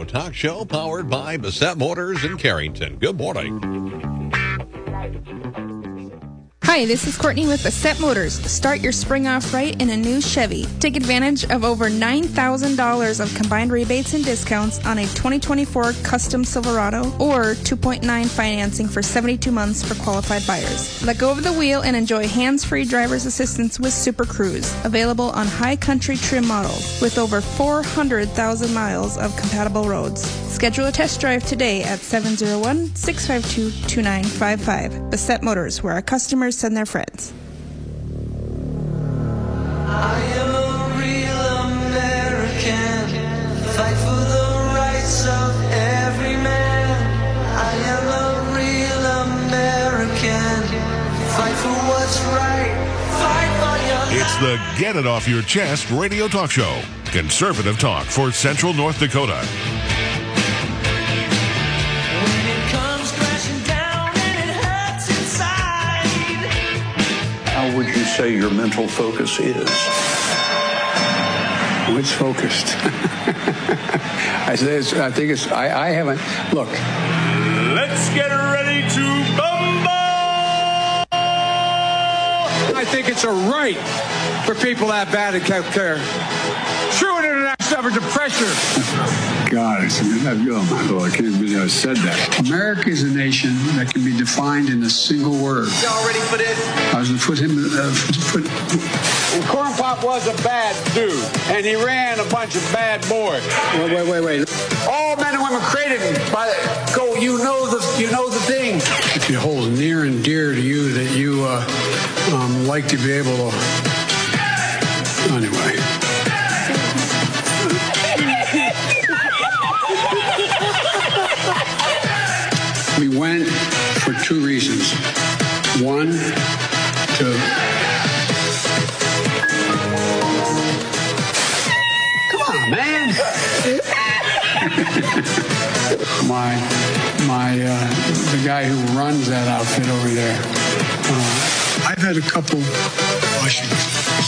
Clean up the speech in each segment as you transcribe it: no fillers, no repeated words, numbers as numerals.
Talk show powered by Bassett Motors in Carrington. Good morning. Hi, this is Courtney with Bassett Motors. Start your spring off right in a new Chevy. Take advantage of over $9,000 of combined rebates and discounts on a 2024 Custom Silverado or 2.9 financing for 72 months for qualified buyers. Let go of the wheel and enjoy hands-free driver's assistance with Super Cruise, available on high country trim models with over 400,000 miles of compatible roads. Schedule a test drive today at 701-652-2955. Bassett Motors, where our customers send their friends. I am a real American. Fight for the rights of every man. I am a real American. Fight for what's right. Fight for your life. It's the Get It Off Your Chest radio talk show. Conservative talk for Central North Dakota. How would you say your mental focus is? Oh, it's focused. I haven't. Look. Let's get ready to bumble! I think it's a right for people that bad in health care. True international effort to pressure. God, I can't believe I said that. America is a nation that can be defined in a single word. Y'all ready for this? I was going to put him. And Corn Pop was a bad dude, and he ran a bunch of bad boys. Wait. All men and women created by go. You know the thing. If you hold near and dear to you that you like to be able to. Anyway. We went for two reasons. One, to come on, man. The guy who runs that outfit over there. I've had a couple Washingtons,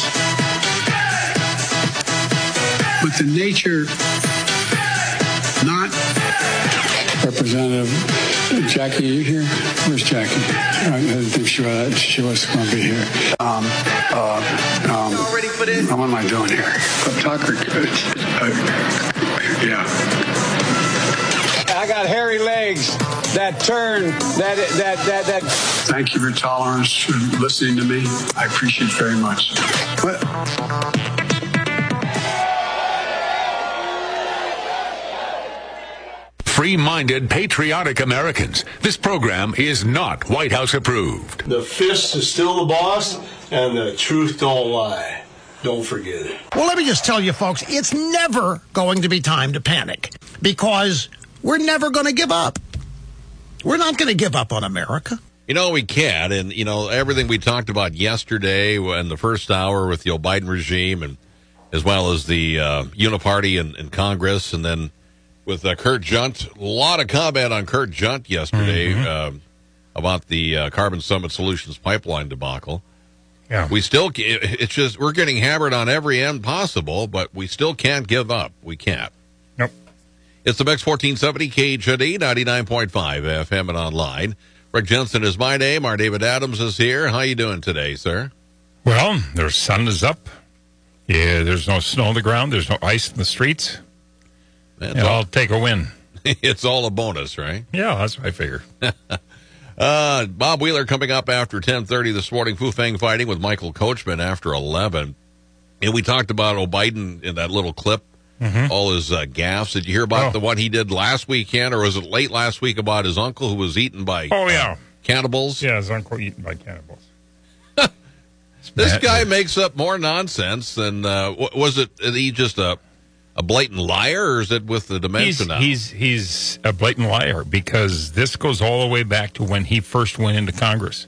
but the nature, not Representative Jackie, are you here? Where's Jackie? I didn't think she was going to be here. Ready for this? What am I doing here? Tucker. Yeah. I got hairy legs that turn, that. Thank you for tolerance and listening to me. I appreciate it very much. What? Free-minded, patriotic Americans. This program is not White House approved. The fist is still the boss, and the truth don't lie. Don't forget it. Well, let me just tell you, folks, it's never going to be time to panic because we're never going to give up. We're not going to give up on America. You know, we can't. And, you know, everything we talked about yesterday in the first hour with the Biden regime, and as well as the Uniparty in Congress, and then with Kurt Junt, a lot of comment on Kurt Junt yesterday about the Carbon Summit Solutions pipeline debacle. Yeah. We still, it's just, we're getting hammered on every end possible, but we still can't give up. We can't. Nope. It's the Mix 1470 KHD 99.5 FM and online. Rick Jensen is my name. Our David Adams is here. How you doing today, sir? Well, the sun is up. Yeah, there's no snow on the ground. There's no ice in the streets. I'll take a win. It's all a bonus, right? Yeah, that's what I figure. Bob Wheeler coming up after 10:30 this morning. Foo Fang Fighting with Michael Coachman after 11. And we talked about Biden in that little clip, all his gaffes. Did you hear about the one he did last weekend, or was it late last week about his uncle who was eaten by cannibals? Yeah, his uncle eaten by cannibals. This guy makes up more nonsense than, was it he just a blatant liar, or is it with the dimension now? He's a blatant liar because this goes all the way back to when he first went into Congress.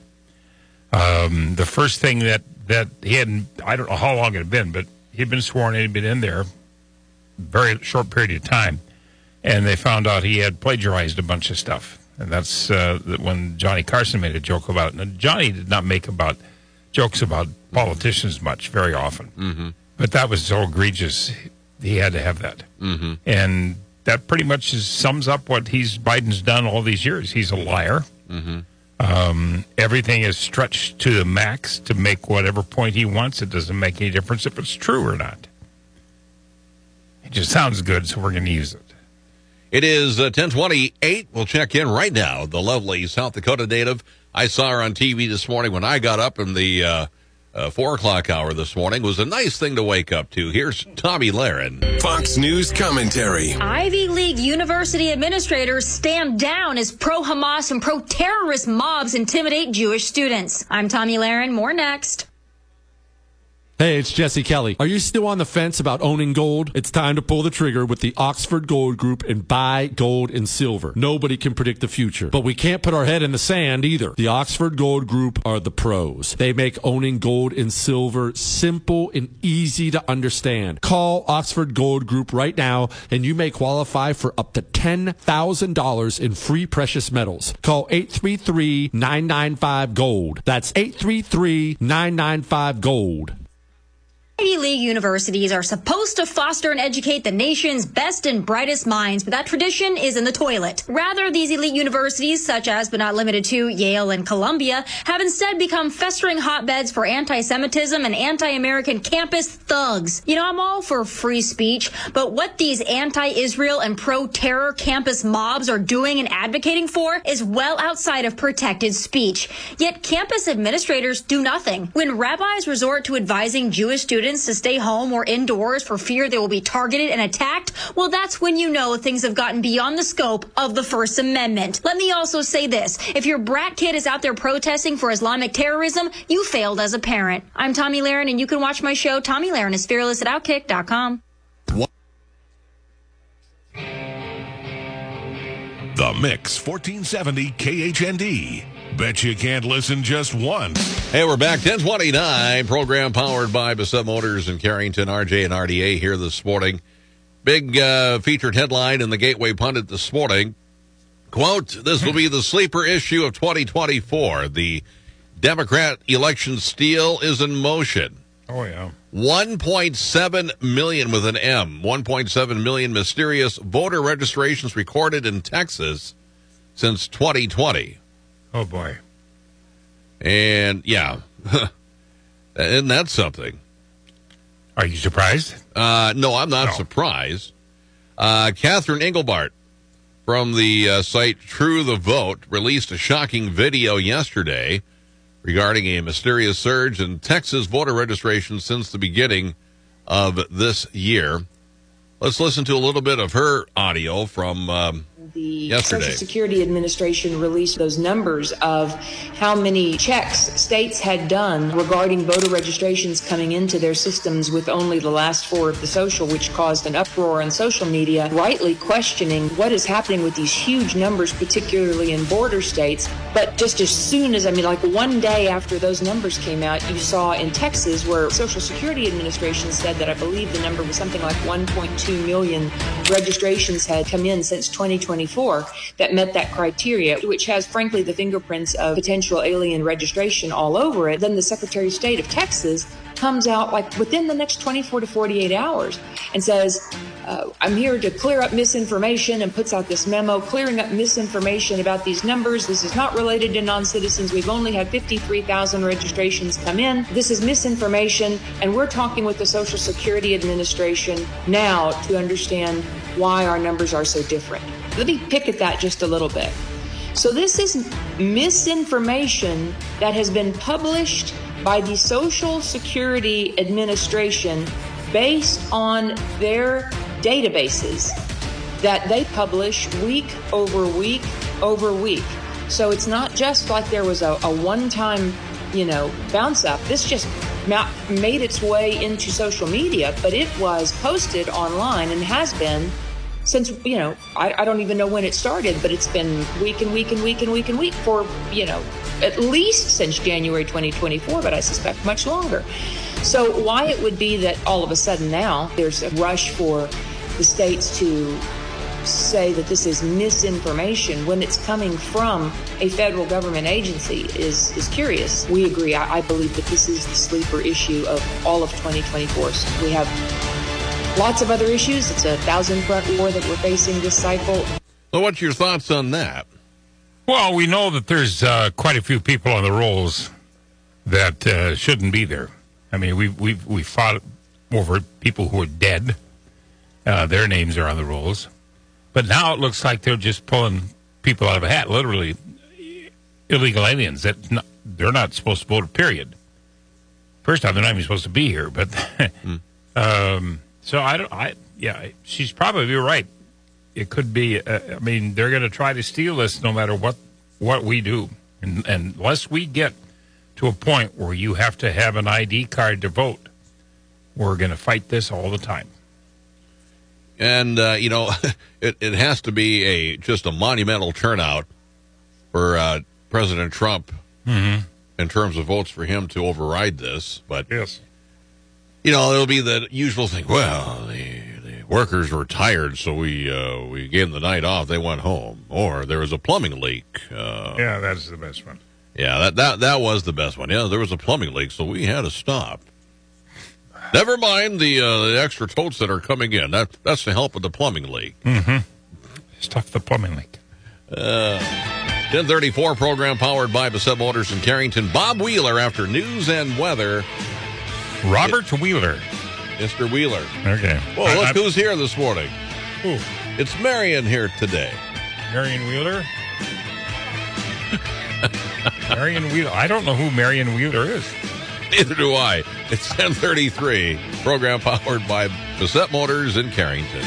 The first thing that he hadn't, I don't know how long it had been, but he'd been sworn in, he'd been in there a very short period of time, and they found out he had plagiarized a bunch of stuff. And that's when Johnny Carson made a joke about it. Now, Johnny did not make jokes about politicians much, very often. But that was so egregious, he had to have that. And that pretty much sums up what Biden's done all these years. He's a liar. Mm-hmm. Everything is stretched to the max to make whatever point he wants. It doesn't make any difference if it's true or not. It just sounds good, so we're going to use it. It is 10:28. We'll check in right now. The lovely South Dakota native. I saw her on TV this morning when I got up in the 4 o'clock hour this morning. It was a nice thing to wake up to. Here's Tommy Lahren. Fox News commentary. Ivy League university administrators stand down as pro-Hamas and pro-terrorist mobs intimidate Jewish students. I'm Tommy Lahren. More next. Hey, it's Jesse Kelly. Are you still on the fence about owning gold? It's time to pull the trigger with the Oxford Gold Group and buy gold and silver. Nobody can predict the future, but we can't put our head in the sand either. The Oxford Gold Group are the pros. They make owning gold and silver simple and easy to understand. Call Oxford Gold Group right now, and you may qualify for up to $10,000 in free precious metals. Call 833-995-GOLD. That's 833-995-GOLD. Ivy League universities are supposed to foster and educate the nation's best and brightest minds, but that tradition is in the toilet. Rather, these elite universities, such as but not limited to Yale and Columbia, have instead become festering hotbeds for anti-Semitism and anti-American campus thugs. You know, I'm all for free speech, but what these anti-Israel and pro-terror campus mobs are doing and advocating for is well outside of protected speech. Yet campus administrators do nothing. When rabbis resort to advising Jewish students to stay home or indoors for fear they will be targeted and attacked, well, that's when you know things have gotten beyond the scope of the First Amendment. Let me also say this. If your brat kid is out there protesting for Islamic terrorism, you failed as a parent. I'm Tommy Lahren, and you can watch my show, Tommy Lahren is Fearless at Outkick.com. The Mix 1470 KHND. Bet you can't listen just once. Hey, we're back. 10:29. Program powered by Bassett Motors in Carrington. RJ and RDA here this morning. Big featured headline in the Gateway Pundit this morning. Quote, this will be the sleeper issue of 2024. The Democrat election steal is in motion. Oh, yeah. 1.7 million with an M. 1.7 million mysterious voter registrations recorded in Texas since 2020. Oh, boy. And, yeah, isn't that something? Are you surprised? No, I'm not surprised. Catherine Engelbart from the site True the Vote released a shocking video yesterday regarding a mysterious surge in Texas voter registration since the beginning of this year. Let's listen to a little bit of her audio from yesterday. Social Security Administration released those numbers of how many checks states had done regarding voter registrations coming into their systems with only the last four of the social, which caused an uproar on social media, rightly questioning what is happening with these huge numbers, particularly in border states. But just as soon as, like one day after those numbers came out, you saw in Texas where Social Security Administration said that I believe the number was something like 1.2 million registrations had come in since 2024 that met that criteria, which has, frankly, the fingerprints of potential alien registration all over it. Then the Secretary of State of Texas comes out like within the next 24 to 48 hours and says, I'm here to clear up misinformation, and puts out this memo clearing up misinformation about these numbers. This is not related to non-citizens. We've only had 53,000 registrations come in. This is misinformation, and we're talking with the Social Security Administration now to understand why our numbers are so different. Let me pick at that just a little bit. So this is misinformation that has been published by the Social Security Administration based on their databases that they publish week over week over week. So it's not just like there was a one-time, bounce up. This just made its way into social media, but it was posted online and has been since, I don't even know when it started, but it's been week and week and week and week and week for, at least since January 2024, but I suspect much longer. So why it would be that all of a sudden now there's a rush for the states to say that this is misinformation when it's coming from a federal government agency is curious. We agree. I believe that this is the sleeper issue of all of 2024. So we have lots of other issues. It's a 1,000-front war that we're facing this cycle. So what's your thoughts on that? Well, we know that there's quite a few people on the rolls that shouldn't be there. I mean, we fought over people who are dead. Their names are on the rolls. But now it looks like they're just pulling people out of a hat, literally illegal aliens that they're not supposed to vote, period. First off, they're not even supposed to be here. But so she's probably right. It could be, I mean, they're going to try to steal this no matter what we do. And unless we get to a point where you have to have an ID card to vote, we're going to fight this all the time. And, it has to be just a monumental turnout for President Trump in terms of votes for him to override this. But, yes, it'll be the usual thing. Well, the workers were tired, so we gave them the night off. They went home. Or there was a plumbing leak. Yeah, that's the best one. Yeah, that was the best one. Yeah, there was a plumbing leak, so we had to stop. Never mind the extra totes that are coming in. That's to help with the plumbing leak. Stuff the plumbing leak. 1034 program powered by Bassett Motors in Carrington. Bob Wheeler after news and weather. Robert Wheeler. Mr. Wheeler. Okay. Well, look who's here this morning. Who? It's Marion here today. Marion Wheeler? Marion Wheeler. I don't know who Marion Wheeler is. Neither do I. It's 1033. Program powered by Bassett Motors in Carrington.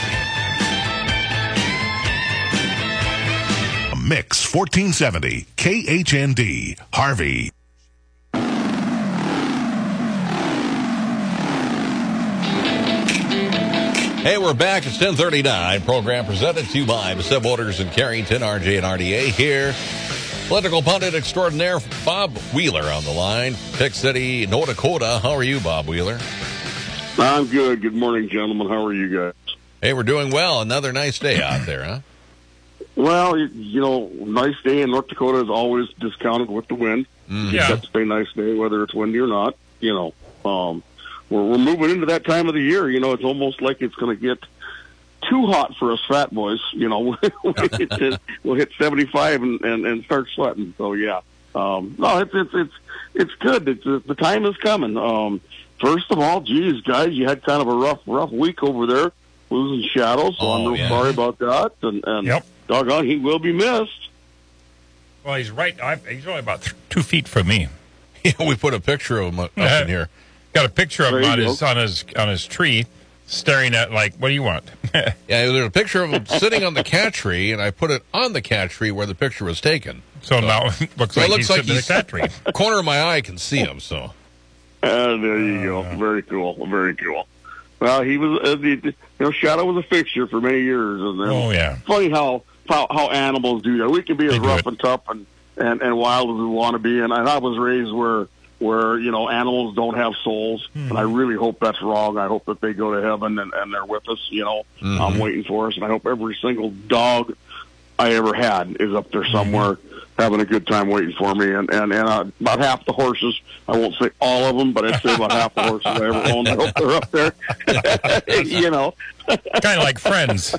Mix 1470 KHND Harvey. Hey, we're back. It's 1039. Program presented to you by Bassett Motors in Carrington. RJ and RDA here. Political pundit extraordinaire Bob Wheeler on the line. Pick City, North Dakota. How are you, Bob Wheeler? I'm good. Good morning, gentlemen. How are you guys? Hey, we're doing well. Another nice day out there, huh? Well, nice day in North Dakota is always discounted with the wind. Yeah. It's a nice day, whether it's windy or not. We're moving into that time of the year. It's almost like it's going to get too hot for us fat boys. We'll hit 75 and start sweating. So yeah, no, it's good. The time is coming. First of all, geez, guys, you had kind of a rough week over there, losing Shadow. So I'm real sorry about that. And yep. Doggone, he will be missed. Well, he's right. He's only about 2 feet from me. Yeah, we put a picture of him up in here. Got a picture of him on his tree, staring at what do you want? Yeah, there's a picture of him sitting on the cat tree, and I put it on the cat tree where the picture was taken. So now it looks like he's sitting in the cat tree. Corner of my eye can see him. So there you go. Very cool. Very cool. Well, he was Shadow was a fixture for many years. And funny how animals do that. We can be as rough and tough and wild as we want to be. And I was raised where animals don't have souls, and I really hope that's wrong. I hope that they go to heaven and they're with us. I'm waiting for us, and I hope every single dog I ever had is up there somewhere having a good time waiting for me. And about half the horses, I won't say all of them, but I'd say about half the horses I ever owned, I hope they're up there. Kind of like Friends.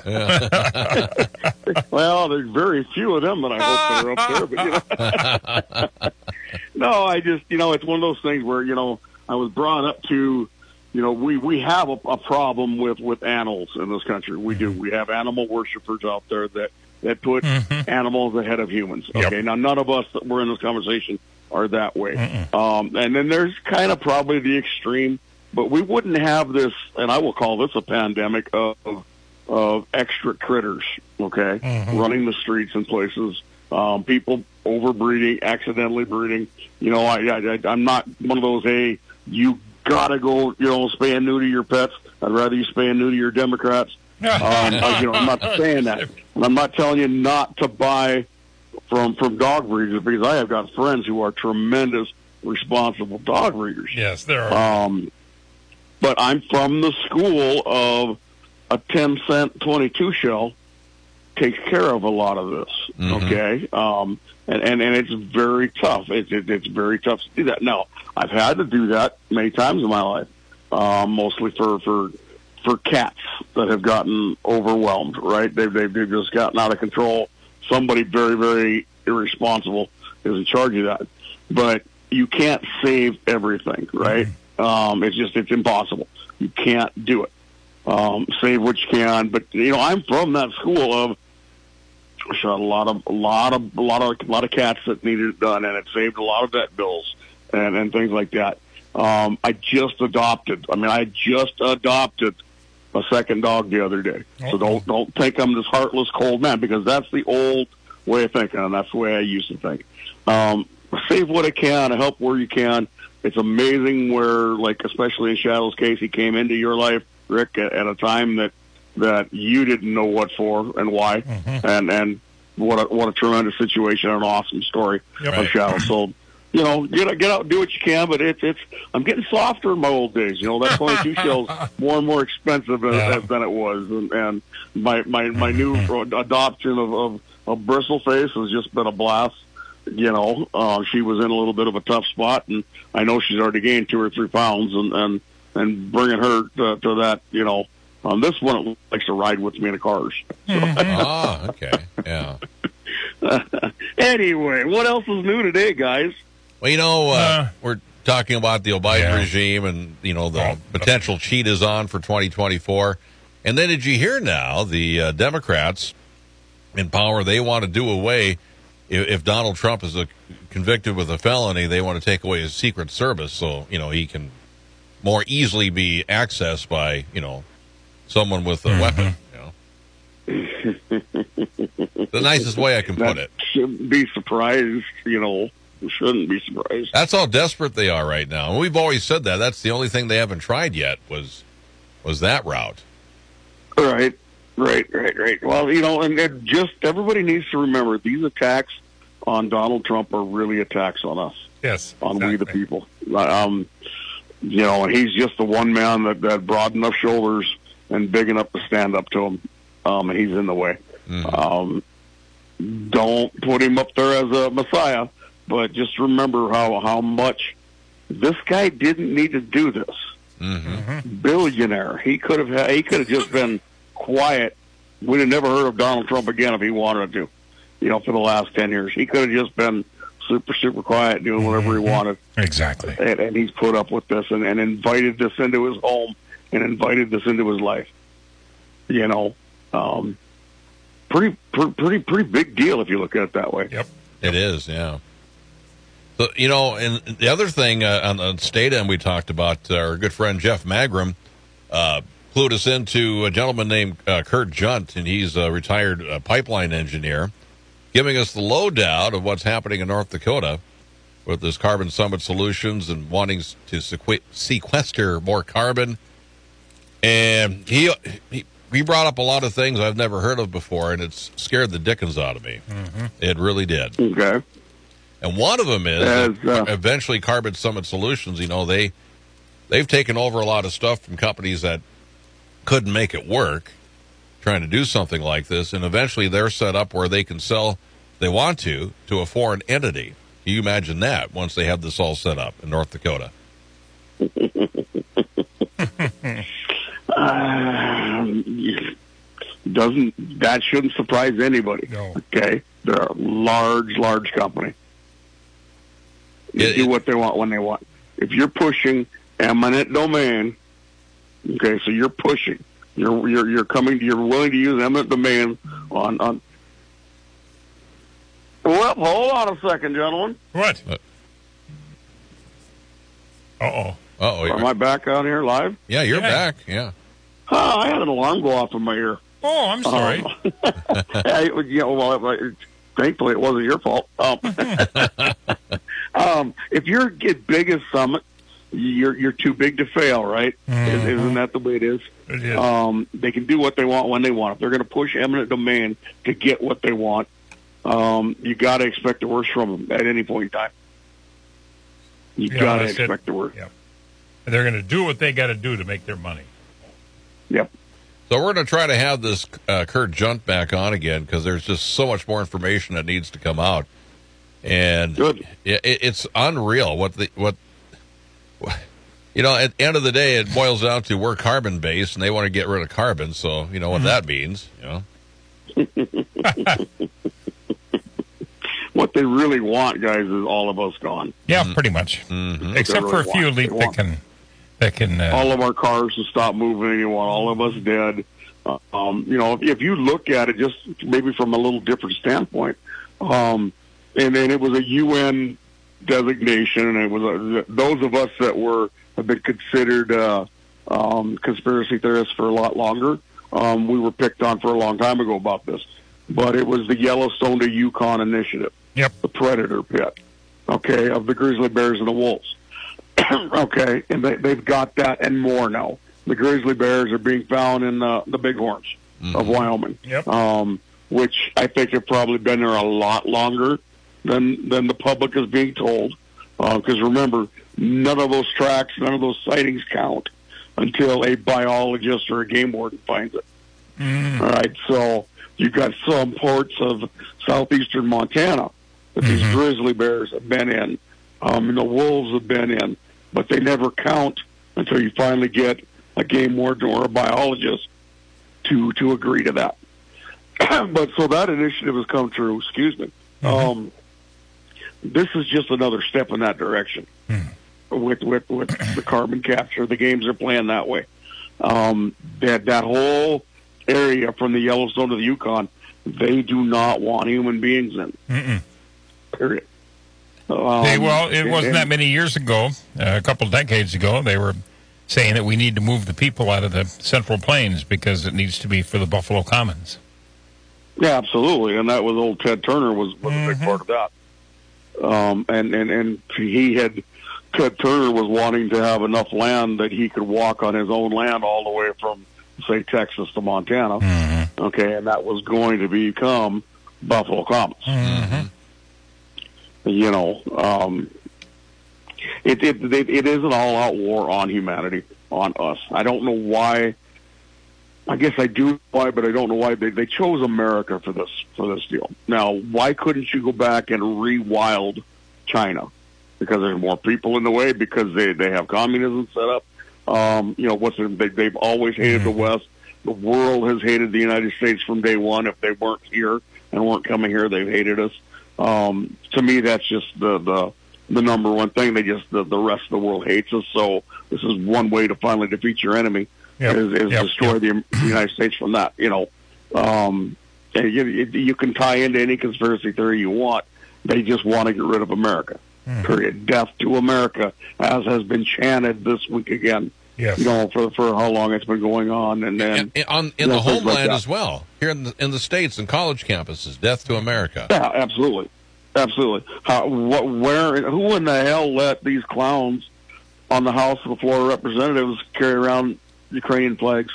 Well, there's very few of them that I hope they're up there. But, no, I just, it's one of those things where, I was brought up to, we have a problem with animals in this country. We do. We have animal worshipers out there that put animals ahead of humans. Okay, Now none of us that were in this conversation are that way. And then there's kind of probably the extreme, but we wouldn't have this, and I will call this a pandemic of extra critters, okay, running the streets and places, people overbreeding, accidentally breeding. I'm not one of those, hey, you gotta go, spay and neuter your pets. I'd rather you spay and neuter your Democrats. I'm not saying that. And I'm not telling you not to buy from dog breeders, because I have got friends who are tremendous, responsible dog breeders. Yes, there are. But I'm from the school of a 10-cent 22 shell takes care of a lot of this. Okay, and it's very tough. It's very tough to do that. Now, I've had to do that many times in my life, mostly for for cats that have gotten overwhelmed, right? They've just gotten out of control. Somebody very, very irresponsible is in charge of that. But you can't save everything, right? It's impossible. You can't do it. Save what you can. But, I'm from that school of shot a lot of cats that needed it done, and it saved a lot of vet bills and things like that. I just adopted a second dog the other day. So don't think I'm this heartless, cold man, because that's the old way of thinking, and that's the way I used to think. Save what I can, help where you can. It's amazing where, like, especially in Shadow's case, he came into your life, Rick, at a time that you didn't know what for and why, and what a tremendous situation and an awesome story of Shadow. So, get out and do what you can, but I'm getting softer in my old days. That 22 shell's more and more expensive than it was, and my new adoption of Bristleface has just been a blast. She was in a little bit of a tough spot, and I know she's already gained 2 or 3 pounds, and bringing her to that, this one likes to ride with me in the cars. Okay, yeah. Anyway, what else is new today, guys? Well, we're talking about the Biden regime and, the potential cheat is on for 2024. And then did you hear now the Democrats in power, they want to do away, if Donald Trump is convicted with a felony, they want to take away his Secret Service so, he can more easily be accessed by, someone with a weapon. The nicest way I can put it. Shouldn't be surprised, shouldn't be surprised. That's how desperate they are right now. And we've always said that. That's the only thing they haven't tried yet was that route. Right. Well, and just everybody needs to remember these attacks on Donald Trump are really attacks on us. Yes. On we the people. And he's just the one man that broad enough shoulders and big enough to stand up to him. And he's in the way. Don't put him up there as a messiah, but just remember how much this guy didn't need to do this. Billionaire. He could have just been quiet. We'd have never heard of Donald Trump again if he wanted to. For the last 10 years, he could have just been super, super quiet, doing whatever he wanted. Exactly. And he's put up with this and invited this into his home and invited this into his life. Pretty big deal if you look at it that way. Yep. It is, yeah. So, and the other thing on the state end we talked about, our good friend Jeff Magrum clued us into a gentleman named Kurt Junt, and he's a retired pipeline engineer, giving us the lowdown of what's happening in North Dakota with this Carbon Summit Solutions and wanting to sequester more carbon. And he brought up a lot of things I've never heard of before, and it's scared the dickens out of me. It really did. Okay. And one of them is eventually Carbon Summit Solutions. They've taken over a lot of stuff from companies that couldn't make it work, trying to do something like this, and eventually they're set up where they can sell, if they want to a foreign entity. Can you imagine that once they have this all set up in North Dakota? That shouldn't surprise anybody. No. Okay, they're a large company. They do what they want when they want. If you're pushing eminent domain, okay, so you're pushing. You're willing to use eminent domain on. Well, hold on a second, gentlemen. What? Uh-oh. Am I back out here live? Yeah, you're back. Yeah. I had an alarm go off in my ear. Oh, I'm sorry. Thankfully, it wasn't your fault. If you're as big as Summit, you're too big to fail, right? Isn't that the way it is? It is. They can do what they want when they want. If they're going to push eminent domain to get what they want, you got to expect the worst from them at any point in time. You got to expect the worst. Yep. And they're going to do what they got to do to make their money. Yep. So we're going to try to have this Kurt Junt back on again because there's just so much more information that needs to come out, and good. It's unreal what You know, at the end of the day, it boils down to we're carbon-based, and they want to get rid of carbon, so you know what that means, you know. What they really want, guys, is all of us gone. Yeah, pretty much. Mm-hmm. Except for a few elite that can. All of our cars to stop moving. You want all of us dead. You know, if you look at it just maybe from a little different standpoint, and then it was a UN designation, and it was those of us that have been considered conspiracy theorists for a lot longer. We were picked on for a long time ago about this, but it was the Yellowstone to Yukon initiative. Yep. The predator pit, okay, of the grizzly bears and the wolves. Okay, and they've got that and more now. The grizzly bears are being found in the bighorns of Wyoming, which I think have probably been there a lot longer than the public is being told. Because remember, none of those tracks, none of those sightings count until a biologist or a game warden finds it. All right, so you've got some parts of southeastern Montana that these grizzly bears have been in, and the wolves have been in, but they never count until you finally get a game warden or a biologist to agree to that. But so that initiative has come true. Excuse me. This is just another step in that direction with the carbon capture. The games are playing that way. That whole area from the Yellowstone to the Yukon, they do not want human beings in. Period. It wasn't that many years ago, a couple of decades ago, they were saying that we need to move the people out of the Central Plains because it needs to be for the Buffalo Commons. Yeah, absolutely, and that was old Ted Turner was a big part of that. And Ted Turner was wanting to have enough land that he could walk on his own land all the way from, say, Texas to Montana. Okay, and that was going to become Buffalo Commons. You know, it is an all-out war on humanity, on us. I don't know why. I guess I do why, but I don't know why they chose America for this deal. Now, why couldn't you go back and rewild China? Because there's more people in the way. Because they have communism set up. You know, they've always hated the West. The world has hated the United States from day one. If they weren't here and weren't coming here, they've hated us. To me, that's just the number one thing. The rest of the world hates us. So this is one way to finally defeat your enemy. Destroy the United States from that. You know, and you can tie into any conspiracy theory you want. They just want to get rid of America. Period. Death to America, as has been chanted this week again. You know, for how long it's been going on, and then in the homeland as well, here in the States and college campuses, death to America. Yeah, absolutely. Who in the hell let these clowns on the House of the Florida Representatives carry around Ukrainian flags?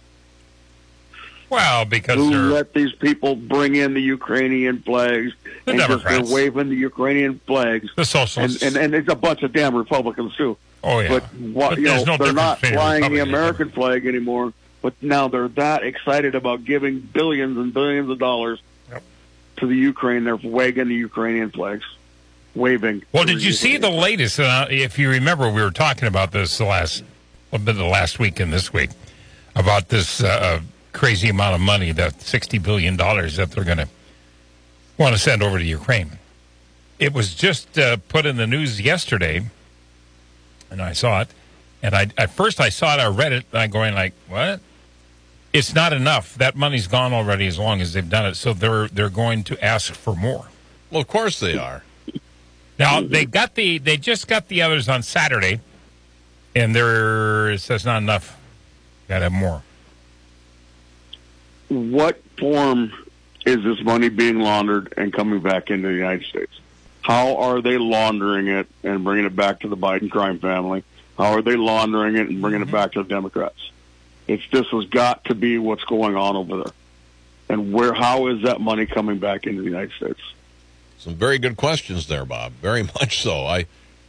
Well, because who let these people bring in the Ukrainian flags? The Democrats. They're waving the Ukrainian flags. The socialists. And it's a bunch of damn Republicans, too. Oh, yeah. But they're not flying the American flag anymore. But now they're that excited about giving billions and billions of dollars to the Ukraine. They're wagging the Ukrainian flags. Waving. Well, did you see the latest? If you remember, we were talking about this the last week and this week, about this crazy amount of money, that $60 billion that they're going to want to send over to Ukraine. It was just put in the news yesterday, and I saw it. And at first I saw it, I read it, and I'm going like, what? It's not enough. That money's gone already as long as they've done it, so they're going to ask for more. Well, of course they are. Now, they just got the others on Saturday, and it says not enough. Got to have more. What form is this money being laundered and coming back into the United States? How are they laundering it and bringing it back to the Biden crime family? How are they laundering it and bringing it back to the Democrats? This has got to be what's going on over there. And how is that money coming back into the United States? Some very good questions there, Bob. Very much so. I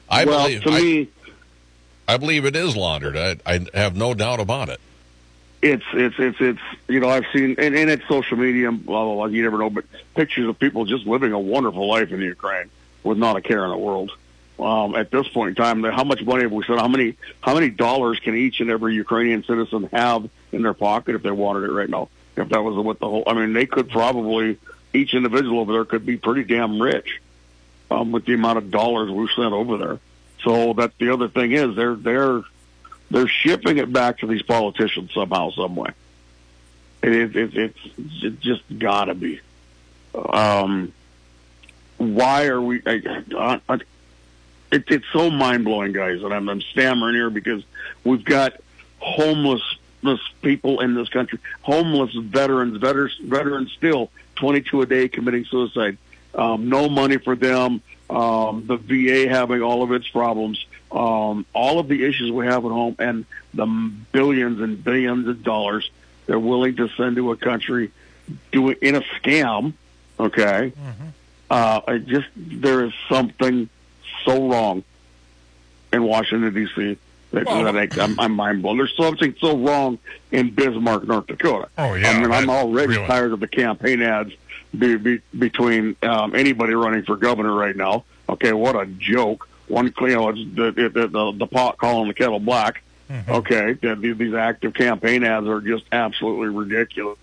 believe it is laundered. I have no doubt about it. It's you know, I've seen, and it's social media, blah, blah, blah, you never know, but pictures of people just living a wonderful life in the Ukraine with not a care in the world. At this point in time, how much money have we spent? How many dollars can each and every Ukrainian citizen have in their pocket if they wanted it right now? If that was what the whole, I mean, they could probably, each individual over there could be pretty damn rich with the amount of dollars we've sent over there. So that's the other thing is they're shipping it back to these politicians somehow, some way. It's just gotta be. Why are we? It's so mind blowing, guys, and I'm stammering here because we've got homeless people in this country, homeless veterans still 22 a day committing suicide. No money for them. The VA having all of its problems. All of the issues we have at home, and the billions and billions of dollars they're willing to send to a country doing in a scam. Okay, there is something so wrong in Washington D.C. I'm mind blown. There's something so wrong in Bismarck, North Dakota. Oh yeah, I mean, I'm already tired of the campaign ads between anybody running for governor right now. Okay, what a joke! It's the pot calling the kettle black. Mm-hmm. Okay, these active campaign ads are just absolutely ridiculous.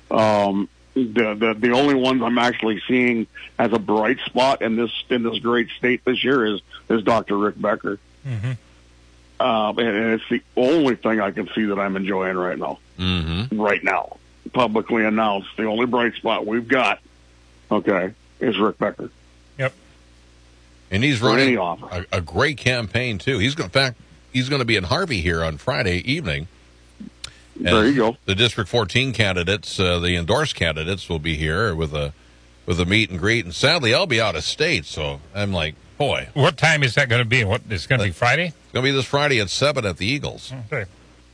The only ones I'm actually seeing as a bright spot in this great state this year is Dr. Rick Becker. Mm-hmm. And it's the only thing I can see that I'm enjoying right now. Mm-hmm. Right now, publicly announced, the only bright spot we've got, okay, is Rick Becker. Yep. And he's running a great campaign too. He's going to be in Harvey here on Friday evening. And there you go. The District 14 candidates, the endorsed candidates, will be here with a meet and greet. And sadly, I'll be out of state, so I'm like, boy. What time is that going to be? What is going to be Friday? It's going to be this Friday at 7 at the Eagles. Okay.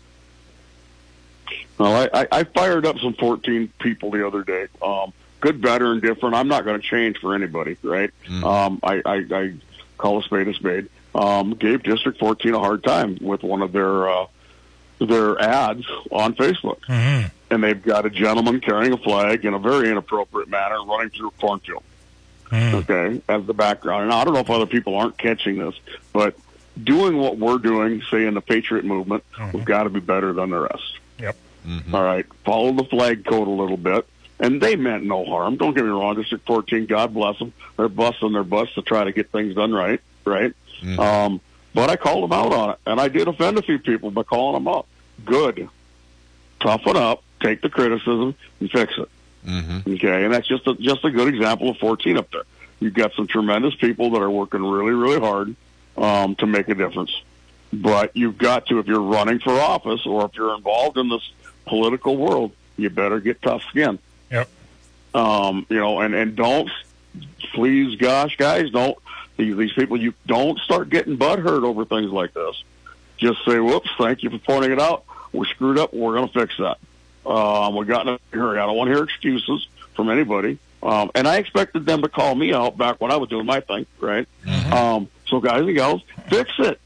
Well, I fired up some 14 people the other day. Good, better, and different. I'm not going to change for anybody, right? Mm. I call a spade a spade. Gave District 14 a hard time with one of their ads on Facebook. Mm-hmm. And they've got a gentleman carrying a flag in a very inappropriate manner running through a cornfield. Okay, as the background. And I don't know if other people aren't catching this, but doing what we're doing, say in the Patriot movement, we've got to be better than the rest. Yep. Mm-hmm. All right, follow the flag code a little bit. And they meant no harm. Don't get me wrong, District 14, God bless them. They're busting their butts to try to get things done right? Mm-hmm. But I called them out on it, and I did offend a few people by calling them out. Good. Toughen up, take the criticism, and fix it. Mm-hmm. Okay, and that's just a good example of 14 up there. You've got some tremendous people that are working really, really hard to make a difference. But you've got to, if you're running for office or if you're involved in this political world, you better get tough skin. Yep. And don't, please, gosh, guys, don't, these people, you don't start getting butthurt over things like this. Just say, whoops, thank you for pointing it out. We screwed up. We're going to fix that. We got in a hurry. I don't want to hear excuses from anybody. And I expected them to call me out back when I was doing my thing, right? Mm-hmm. So guys and gals, fix it.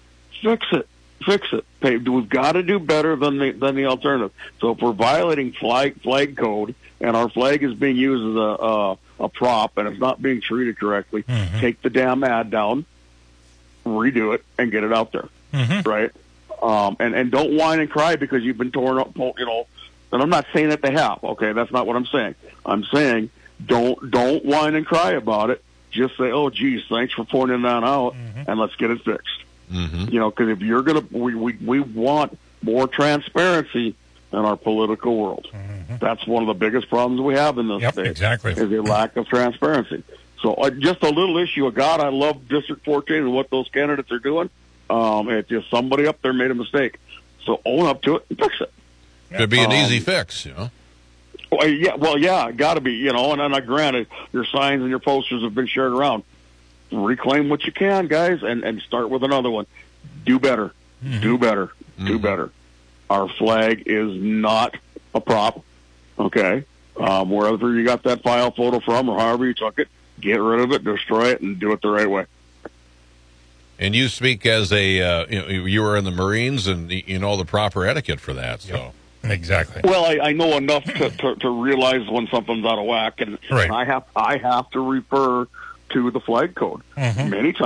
Hey, we've got to do better than the alternative. So if we're violating flag code and our flag is being used as a prop and it's not being treated correctly, mm-hmm. take the damn ad down, redo it, and get it out there, mm-hmm. right? And don't whine and cry because you've been torn up, And I'm not saying that they have. Okay, that's not what I'm saying. I'm saying don't whine and cry about it. Just say, oh, geez, thanks for pointing that out, mm-hmm. and let's get it fixed. Mm-hmm. Because if you're gonna, we want more transparency in our political world. Mm-hmm. That's one of the biggest problems we have in this state. Exactly, is a lack of transparency. So just a little issue of God, I love District 14 and what those candidates are doing. It's just somebody up there made a mistake. So own up to it and fix it. Could be an easy fix, Well, yeah, got to be, and granted, your signs and your posters have been shared around. Reclaim what you can, guys, and start with another one. Do better. Mm-hmm. Do better. Mm-hmm. Do better. Our flag is not a prop, okay? Wherever you got that file photo from or however you took it, get rid of it, destroy it, and do it the right way. And you speak as you were in the Marines, and you know the proper etiquette for that, so... Yep. Exactly. Well, I know enough to realize when something's out of whack, and I have to refer to the flag code many times.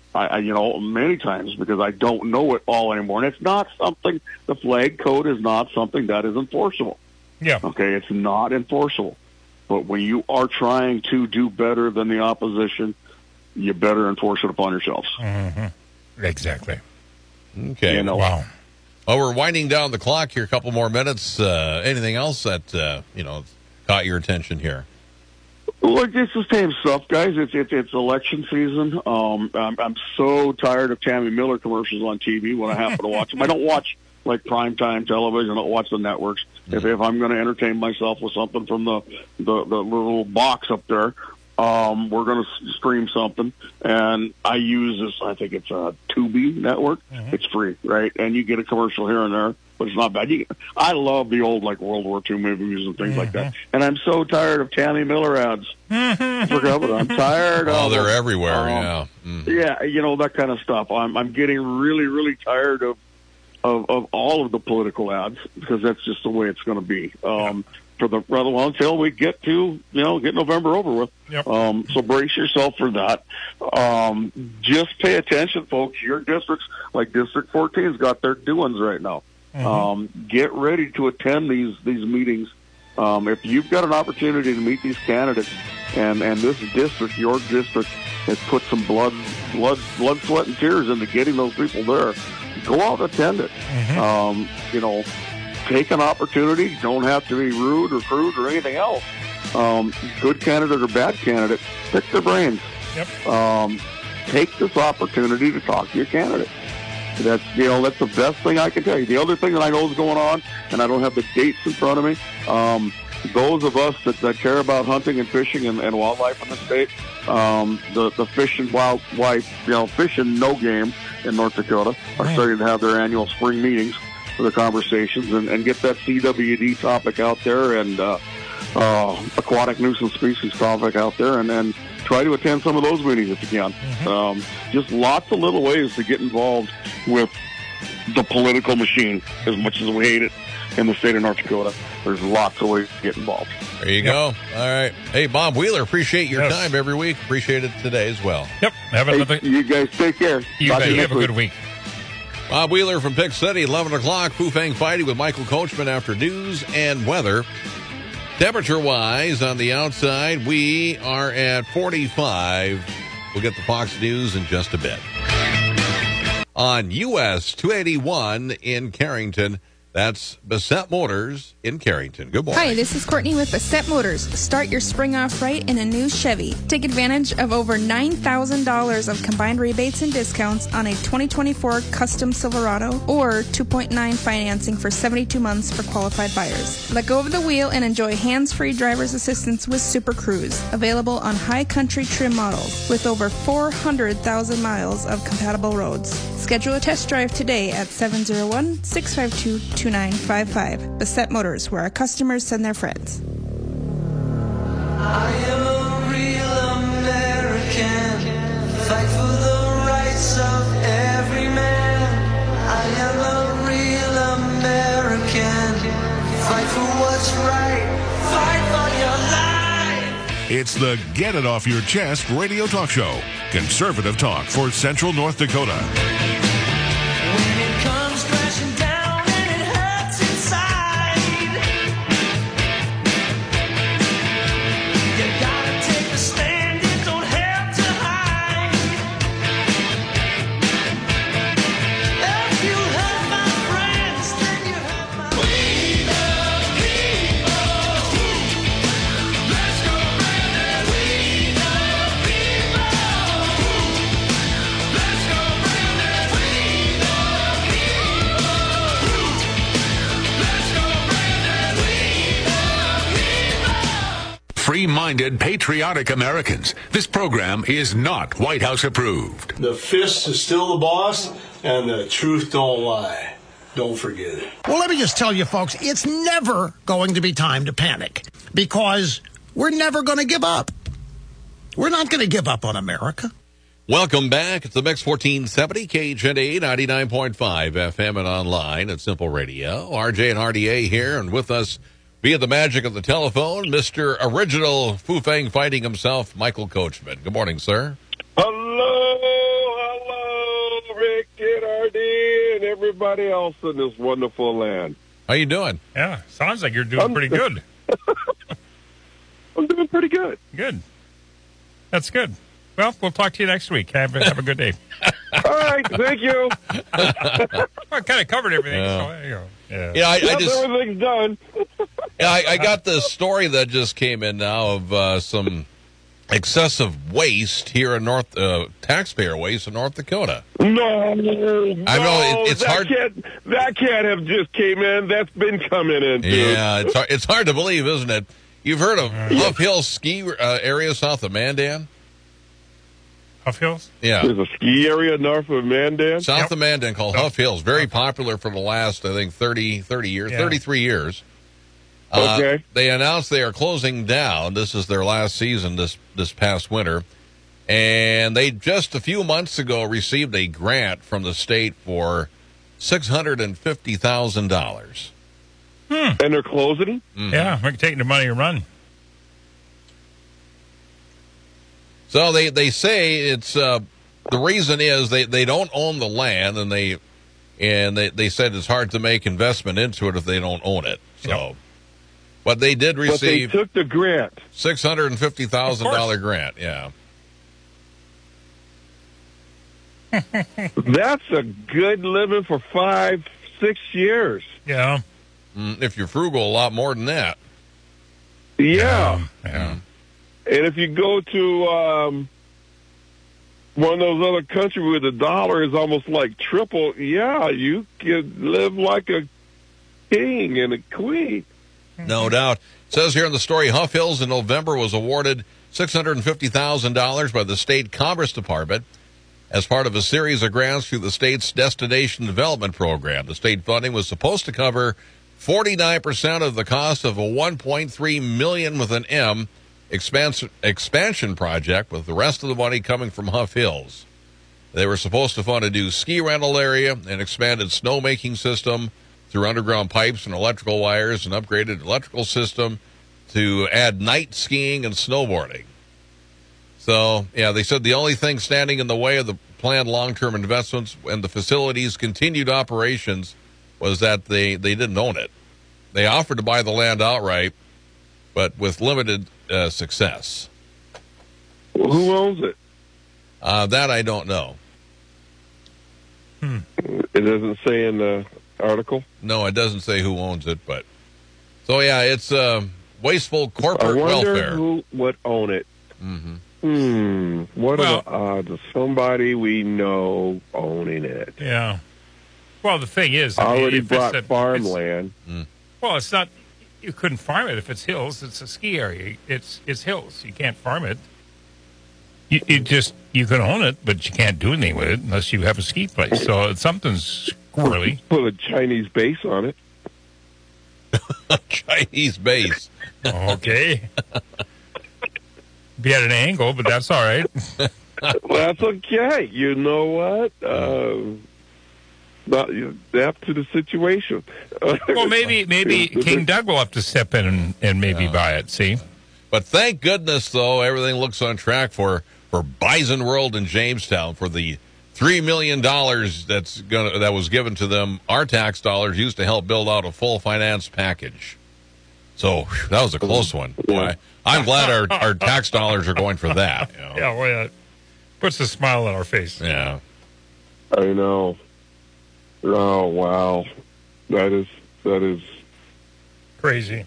many times because I don't know it all anymore. And it's not something, the flag code is not something that is enforceable. Yeah. Okay, it's not enforceable. But when you are trying to do better than the opposition, you better enforce it upon yourselves. Mm-hmm. Exactly. Okay. Wow. Well, we're winding down the clock here. A couple more minutes. Anything else that, caught your attention here? Look, it's the same stuff, guys. It's election season. I'm so tired of Tammy Miller commercials on TV when I happen to watch them. I don't watch like primetime television. I don't watch the networks. If I'm going to entertain myself with something from the little box up there, we're going to stream something, and I use this. I think it's a Tubi network. Mm-hmm. It's free, right? And you get a commercial here and there, but it's not bad. I love the old like World War II movies and things like that. And I'm so tired of Tammy Miller ads for governor. I'm tired. Oh, they're everywhere. Yeah, yeah, that kind of stuff. I'm getting really, really tired of all of the political ads because that's just the way it's going to be. For the until we get to get November over with. Yep. So brace yourself for that. Just pay attention, folks. Your districts, like District 14's got their doings right now. Mm-hmm. Get ready to attend these meetings. If you've got an opportunity to meet these candidates, and this district, your district, has put some blood, sweat, and tears into getting those people there, go out and attend it. Mm-hmm. Take an opportunity. Don't have to be rude or crude or anything else. Good candidate or bad candidate, pick their brains. Yep. Take this opportunity to talk to your candidate. That's the best thing I can tell you. The other thing that I know is going on, and I don't have the dates in front of me, those of us that care about hunting and fishing and wildlife in the state, the Fish and Wildlife, Fish and No Game in North Dakota are starting to have their annual spring meetings for the conversations and get that CWD topic out there and aquatic nuisance species topic out there and try to attend some of those meetings if you can. Mm-hmm. Just lots of little ways to get involved with the political machine as much as we hate it in the state of North Dakota. There's lots of ways to get involved. There you go. All right. Hey, Bob Wheeler, appreciate your time every week. Appreciate it today as well. Yep. You guys take care. You have a good week. Bob Wheeler from Pick City, 11 o'clock, Foo-Fang Fighting with Michael Coachman after news and weather. Temperature-wise, on the outside, we are at 45. We'll get the Fox News in just a bit. On US 281 in Carrington, that's Bassett Motors in Carrington. Good morning. Hi, this is Courtney with Bassett Motors. Start your spring off right in a new Chevy. Take advantage of over $9,000 of combined rebates and discounts on a 2024 Custom Silverado or 2.9 financing for 72 months for qualified buyers. Let go of the wheel and enjoy hands-free driver's assistance with Super Cruise. Available on high country trim models with over 400,000 miles of compatible roads. Schedule a test drive today at 701-652-2955. Bassett Motors, where our customers send their friends. I am a real American. Fight for the rights of every man. I am a real American. Fight for what's right. Fight for your life. It's the Get It Off Your Chest radio talk show. Conservative talk for Central North Dakota. When it comes crashing down and it hurts inside, you gotta take a stand, you don't have to hide. If you hurt my friends, then you hurt my... We the people, let's go Brandon. We the people, let's go Brandon. We the Free-minded, patriotic Americans. This program is not White House approved. The fist is still the boss, and the truth don't lie. Don't forget it. Well, let me just tell you, folks, it's never going to be time to panic because we're never going to give up. We're not going to give up on America. Welcome back. It's the Mix 1470, KHNA 99.5 FM and online at Simple Radio. RJ and RDA here, and with us via the magic of the telephone, Mr. Original Foo-Fang Fighting himself, Michael Coachman. Good morning, sir. Hello. Rick and RD and everybody else in this wonderful land. How you doing? Yeah, sounds like you're doing pretty good. I'm doing pretty good. Good. That's good. Well, we'll talk to you next week. Have a good day. All right, thank you. I kind of covered everything. Yeah. So, there you go. Yeah. Yeah, I just everything's done. yeah, I got this story that just came in now of some excessive waste here in taxpayer waste in North Dakota. No, I know it's that hard. That can't have just came in. That's been coming in, dude. Yeah, it's hard to believe, isn't it? You've heard of Huff Hills ski area south of Mandan? Huff Hills? Yeah. There's a ski area north of Mandan? South of Mandan called Huff Hills. Very popular for the last, I think, 30 years, 33 years. Okay. They announced they are closing down. This is their last season this past winter. And they just a few months ago received a grant from the state for $650,000. And they're closing? Mm-hmm. Yeah, we're taking the money and run. So they say it's the reason is they don't own the land, and they said it's hard to make investment into it if they don't own it. So, but they did receive. But they took the grant. $650,000 grant. Yeah. That's a good living for 5-6 years. Yeah. If you're frugal, a lot more than that. Yeah. Yeah. And if you go to one of those other countries where the dollar is almost like triple, yeah, you could live like a king and a queen. No doubt. It says here in the story, Huff Hills in November was awarded $650,000 by the state Commerce Department as part of a series of grants through the state's Destination Development Program. The state funding was supposed to cover 49% of the cost of a $1.3 million with an M expansion project, with the rest of the money coming from Huff Hills. They were supposed to fund a new ski rental area, an expanded snowmaking system through underground pipes and electrical wires, an upgraded electrical system to add night skiing and snowboarding. So, yeah, they said the only thing standing in the way of the planned long-term investments and the facility's continued operations was that they didn't own it. They offered to buy the land outright, but with limited success. Who owns it? That I don't know. It doesn't say in the article? No, it doesn't say who owns it, but... So, yeah, it's wasteful corporate I wonder welfare. who would own it. What are the odds of somebody we know owning it? Yeah. Well, the thing is... Already if bought it's farmland. Well, it's not... You couldn't farm it if it's hills. It's a ski area. It's hills. You can't farm it. You can own it, but you can't do anything with it unless you have a ski place. So something's squirrely. Put a Chinese base on it. Chinese base. Okay. Be at an angle, but that's all right. That's okay. You know what? Adapt to the situation. Well, maybe King Doug will have to step in and maybe buy it. See, but thank goodness, though, everything looks on track for Bison World in Jamestown for the $3 million that was given to them. Our tax dollars used to help build out a full finance package. So that was a close one. I'm glad our tax dollars are going for that. You know? Yeah, well, it puts a smile on our face. Yeah, I know. Oh wow, that is crazy.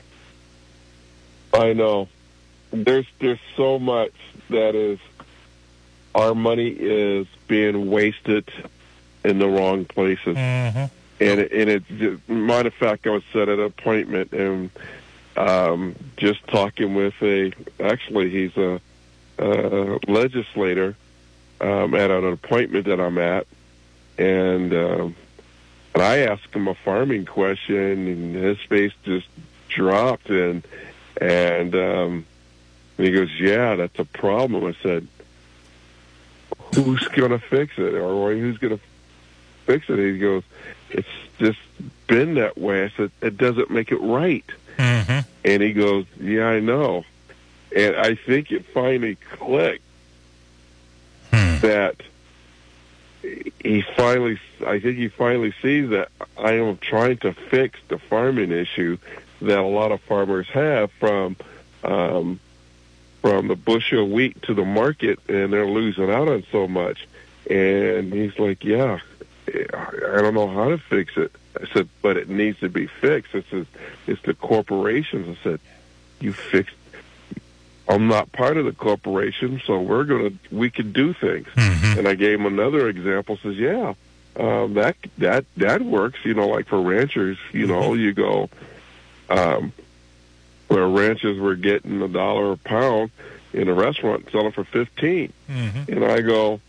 I know. There's so much that is our money is being wasted in the wrong places, and it. Matter of fact, I was at an appointment and just talking with he's a legislator at an appointment that I'm at. And I asked him a farming question, and his face just dropped. And he goes, "Yeah, that's a problem." I said, "Who's going to fix it, or who's going to fix it?" He goes, "It's just been that way." I said, "It doesn't make it right." Mm-hmm. And he goes, "Yeah, I know." And I think it finally clicked that I think he finally sees that I am trying to fix the farming issue that a lot of farmers have from the bushel of wheat to the market, and they're losing out on so much. And he's like, yeah, I don't know how to fix it. I said, but it needs to be fixed. I said, it's the corporations. I said, you fixed. I'm not part of the corporation, so we can do things. Mm-hmm. And I gave him another example. Says, yeah, that works. You know, like for ranchers, you know, you go where ranchers were getting $1 a pound in a restaurant, selling for $15, and I go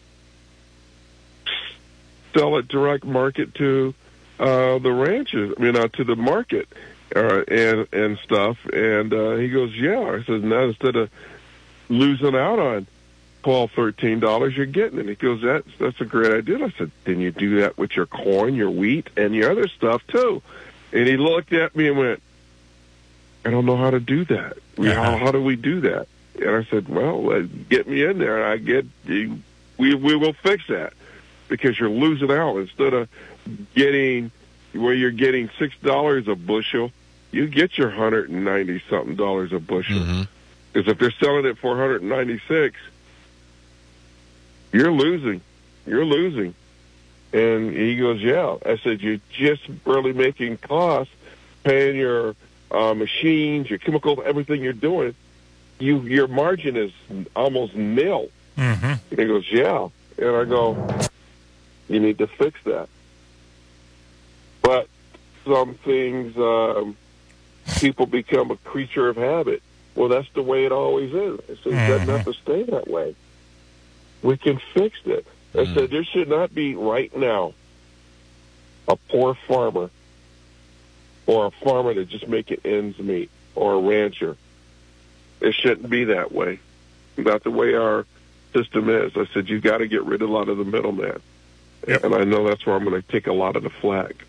sell it direct market to the ranchers. I mean, to the market. And stuff, and he goes, yeah. I said, now instead of losing out on $12-13, you're getting it. He goes, that's a great idea. I said, then you do that with your corn, your wheat, and your other stuff too. And he looked at me and went, I don't know how to do that. How do we do that? And I said, well, get me in there, and we will fix that, because you're losing out. Instead of getting where you're getting $6 a bushel, you get your $190-something a bushel. Because if they're selling it for $196, you're losing. You're losing. And he goes, yeah. I said, you're just barely making costs, paying your machines, your chemicals, everything you're doing. Your margin is almost nil. And he goes, yeah. And I go, you need to fix that. But some things, people become a creature of habit. Well, that's the way it always is. I said, it doesn't have to stay that way. We can fix it. I said, there should not be right now a poor farmer or a farmer that's just making ends meet or a rancher. It shouldn't be that way. Not the way our system is. I said, you've got to get rid of a lot of the middleman. Yep. And I know that's where I'm going to take a lot of the flack.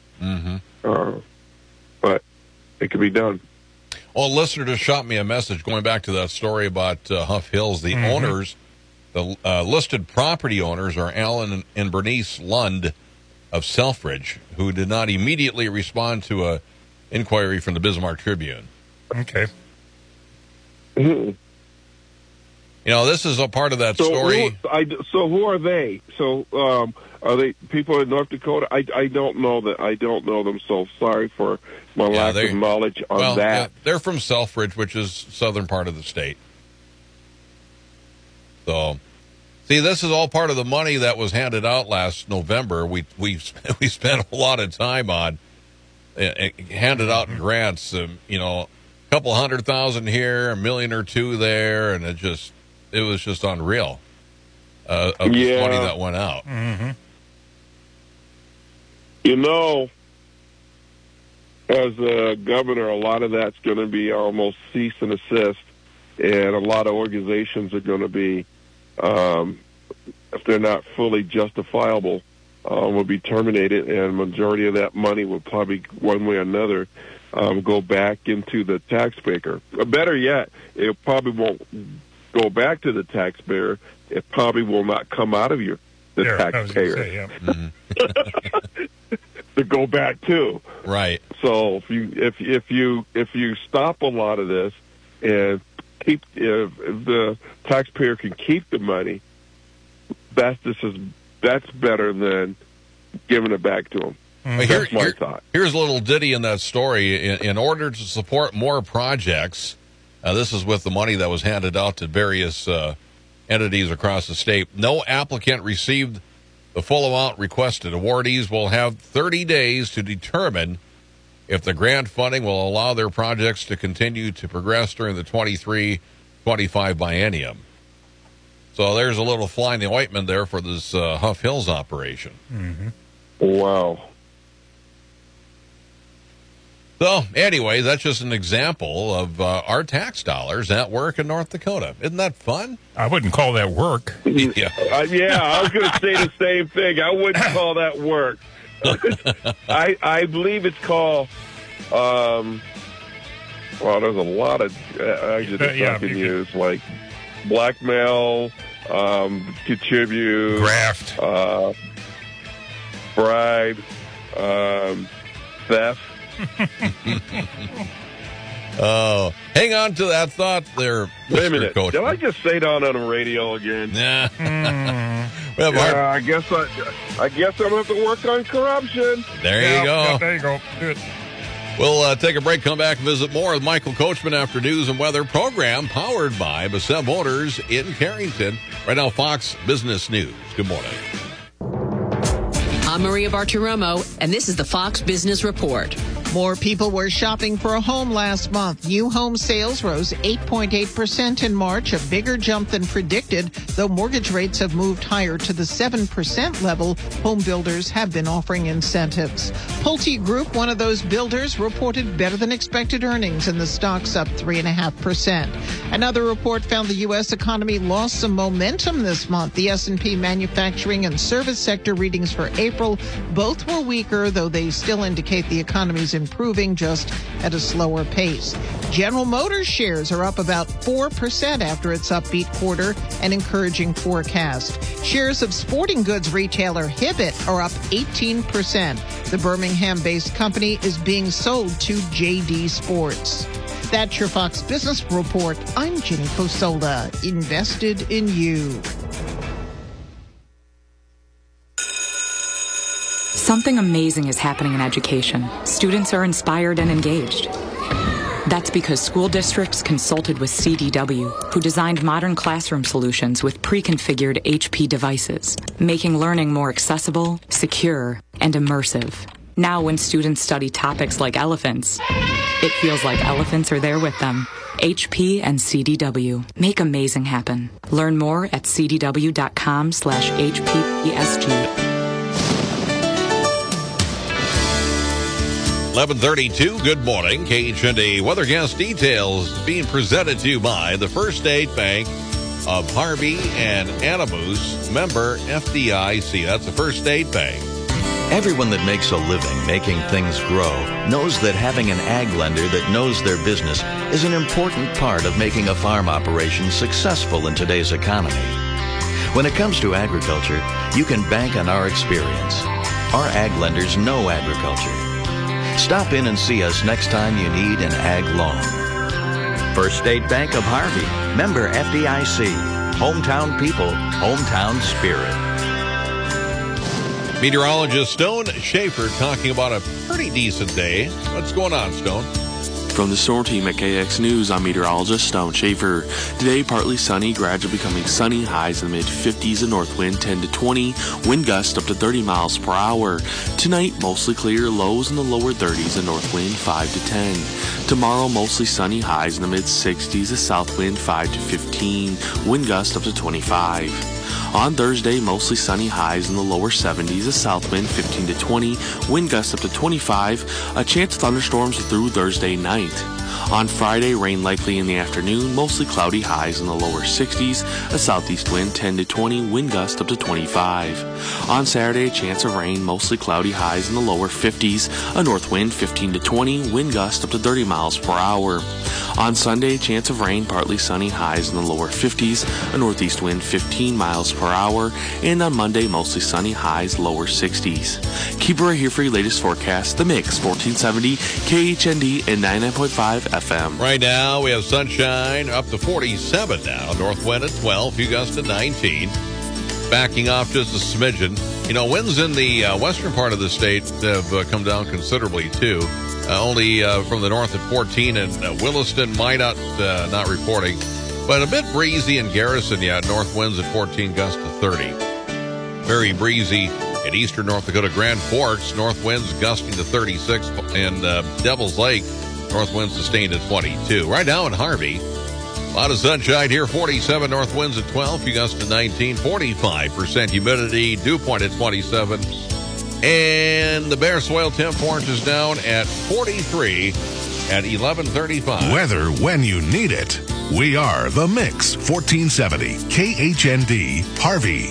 But it can be done. Well, a listener just shot me a message going back to that story about Huff Hills. The owners, the listed property owners, are Alan and Bernice Lund of Selfridge, who did not immediately respond to a inquiry from the Bismarck Tribune. Okay. Mm-hmm. You know, this is a part of that story. So who are they? So are they people in North Dakota? I don't know that. I don't know them. So sorry for my lack of knowledge on that. Yeah, they're from Selfridge, which is southern part of the state. So, see, this is all part of the money that was handed out last November. We spent a lot of time on handed out in grants. You know, a couple $100,000 here, $1 million or $2 million there, and it was just unreal of the money that went out. You know, as a governor, a lot of that's going to be almost cease and desist, and a lot of organizations are going to be, if they're not fully justifiable, will be terminated, and majority of that money will probably, one way or another, go back into the taxpayer. Or better yet, it probably won't go back to the taxpayer. It probably will not come out of the taxpayer. To go back to. Right. So if you stop a lot of this and if the taxpayer can keep the money, that's better than giving it back to them. That's my thought. Here's a little ditty in that story. In order to support more projects, this is with the money that was handed out to various entities across the state. No applicant received the full amount requested. Awardees will have 30 days to determine if the grant funding will allow their projects to continue to progress during the 23-25 biennium. So there's a little fly in the ointment there for this Huff Hills operation. Wow. So anyway, that's just an example of our tax dollars at work in North Dakota. Isn't that fun? I wouldn't call that work. Yeah, I was going to say the same thing. I wouldn't call that work. I believe it's called, well, there's a lot of adjectives I can use, like blackmail, contribute, graft. bribe, theft. Oh, hang on to that thought there, Wait a Mr. minute. Coach. Did I just say that on the radio again? Yeah. Well, I guess I'm gonna have to work on corruption. There you go. Yeah, there you go. Do it. We'll take a break, come back and visit more with Michael Coachman after news and weather program powered by Bassett Motors in Carrington. Right now, Fox Business News. Good morning. I'm Maria Bartiromo, and this is the Fox Business Report. More people were shopping for a home last month. New home sales rose 8.8% in March, a bigger jump than predicted, though mortgage rates have moved higher to the 7% level. Home builders have been offering incentives. Pulte Group, one of those builders, reported better than expected earnings, and the stock's up 3.5%. Another report found the U.S. economy lost some momentum this month. The S&P manufacturing and service sector readings for April both were weaker, though they still indicate the economy's improving, just at a slower pace. General Motors shares are up about 4% after its upbeat quarter, an encouraging forecast. Shares of sporting goods retailer Hibbett are up 18%. The Birmingham-based company is being sold to JD Sports. That's your Fox Business Report. I'm Jenny Cosola, invested in you. Something amazing is happening in education. Students are inspired and engaged. That's because school districts consulted with CDW, who designed modern classroom solutions with pre-configured HP devices, making learning more accessible, secure, and immersive. Now when students study topics like elephants, it feels like elephants are there with them. HP and CDW. Make amazing happen. Learn more at cdw.com/HPESG. 11:32. Good morning. KHND Weather Guest Details being presented to you by the First State Bank of Harvey and Anamoose, member FDIC. That's the First State Bank. Everyone that makes a living making things grow knows that having an ag lender that knows their business is an important part of making a farm operation successful in today's economy. When it comes to agriculture, you can bank on our experience. Our ag lenders know agriculture. Stop in and see us next time you need an ag loan. First State Bank of Harvey, member FDIC. Hometown people, hometown spirit. Meteorologist Stone Schaefer talking about a pretty decent day. What's going on, Stone? From the Storm Team at KX News, I'm meteorologist Stone Schaefer. Today, partly sunny, gradually becoming sunny, highs in the mid-50s, a north wind 10 to 20, wind gust up to 30 miles per hour. Tonight, mostly clear, lows in the lower 30s, a north wind 5 to 10. Tomorrow, mostly sunny, highs in the mid-60s, a south wind 5 to 15, wind gust up to 25. On Thursday, mostly sunny, highs in the lower 70s, a south wind 15 to 20, wind gusts up to 25, a chance of thunderstorms through Thursday night. On Friday, rain likely in the afternoon, mostly cloudy, highs in the lower 60s, a southeast wind 10 to 20, wind gust up to 25. On Saturday, a chance of rain, mostly cloudy, highs in the lower 50s, a north wind 15 to 20, wind gust up to 30 miles per hour. On Sunday, chance of rain, partly sunny, highs in the lower 50s, a northeast wind 15 miles per hour, and on Monday, mostly sunny, highs lower 60s. Keep it right here for your latest forecast, The Mix, 1470 KHND and 99.5 FM. Right now, we have sunshine up to 47 now, north wind at 12, few gusts at 19. Backing off just a smidgen. You know, winds in the western part of the state have come down considerably, too. Only from the north at 14, and Williston, Minot not reporting. But a bit breezy in Garrison, north winds at 14, gusts to 30. Very breezy in eastern North Dakota. Grand Forks, north winds gusting to 36, and Devil's Lake, north winds sustained at 22. Right now in Harvey, a lot of sunshine here, 47, north winds at 12, few gusts to 19, 45% humidity, dew point at 27. And the bare soil temp is down at 43 at 11:35. Weather when you need it. We are The Mix, 1470 KHND, Harvey.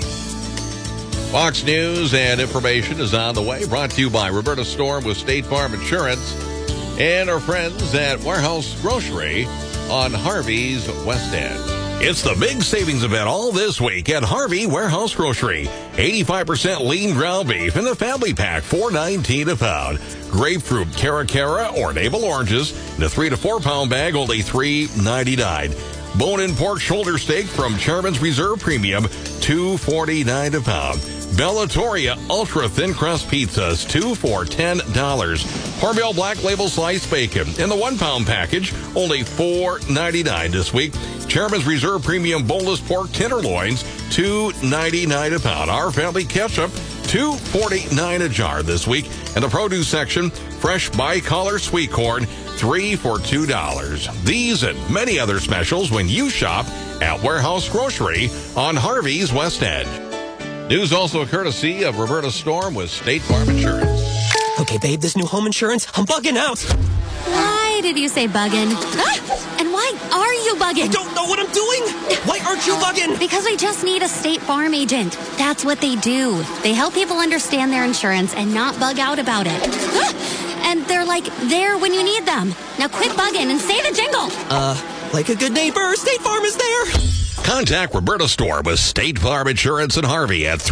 Fox News and information is on the way. Brought to you by Roberta Storm with State Farm Insurance and our friends at Warehouse Grocery on Harvey's West End. It's the big savings event all this week at Harvey Warehouse Grocery. 85% lean ground beef in the family pack, $4.19 a pound. Grapefruit, Cara or navel oranges in a 3 to 4 pound bag, only $3.99. Bone-in pork shoulder steak from Chairman's Reserve Premium, $2.49 a pound. Bellatoria Ultra Thin Crust Pizzas, 2 for $10. Hormel Black Label Sliced Bacon in the 1 pound package, only $4.99 this week. Chairman's Reserve Premium Boneless Pork Tenderloins, $2.99 a pound. Our Family Ketchup, $2.49 a jar this week. In the produce section, fresh bicolor sweet corn, 3 for $2. These and many other specials when you shop at Warehouse Grocery on Harvey's West Edge. News also a courtesy of Roberta Storm with State Farm Insurance. Okay, babe, this new home insurance, I'm bugging out. Why did you say bugging? And why are you bugging? I don't know what I'm doing. Why aren't you bugging? Because we just need a State Farm agent. That's what they do. They help people understand their insurance and not bug out about it. And they're like there when you need them. Now quit bugging and say the jingle. Like a good neighbor, State Farm is there. Contact Roberta Storm with State Farm Insurance in Harvey at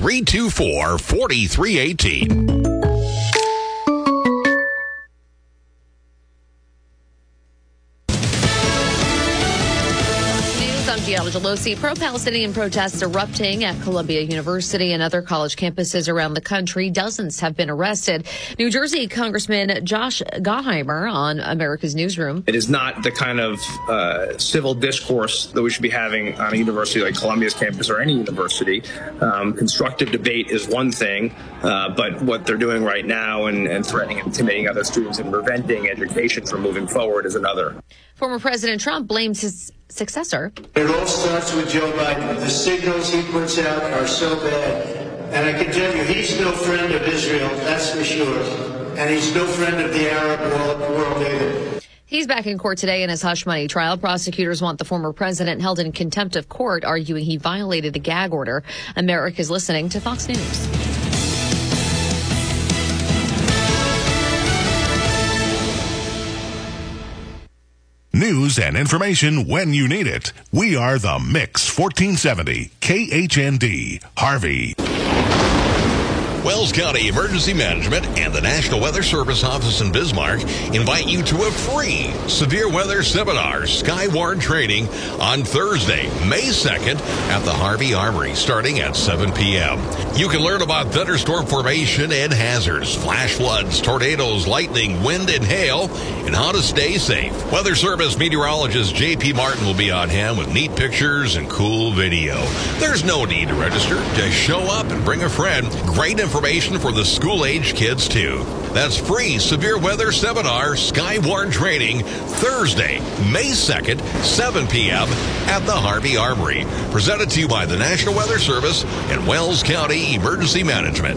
324-4318. I'm Gianna Gelosi. Pro-Palestinian protests erupting at Columbia University and other college campuses around the country. Dozens have been arrested. New Jersey Congressman Josh Gottheimer on America's Newsroom. It is not the kind of civil discourse that we should be having on a university like Columbia's campus or any university. Constructive debate is one thing, but what they're doing right now and threatening and intimidating other students and preventing education from moving forward is another. Former President Trump blames his successor. It all starts with Joe Biden. The signals he puts out are so bad. And I can tell you, he's no friend of Israel, that's for sure. And he's no friend of the Arab world either. He's back in court today in his hush money trial. Prosecutors want the former president held in contempt of court, arguing he violated the gag order. America's listening to Fox News. News and information when you need it. We are the Mix 1470 KHND Harvey. Wells County Emergency Management and the National Weather Service office in Bismarck invite you to a free severe weather seminar, Skywarn Training, on Thursday, May 2nd at the Harvey Armory, starting at 7 p.m. You can learn about thunderstorm formation and hazards, flash floods, tornadoes, lightning, wind, and hail, and how to stay safe. Weather Service meteorologist J.P. Martin will be on hand with neat pictures and cool video. There's no need to register. Just show up and bring a friend. Great information for the school-age kids, too. That's free severe weather seminar, Skywarn Training, Thursday, May 2nd, 7 p.m. at the Harvey Armory. Presented to you by the National Weather Service and Wells County Emergency Management.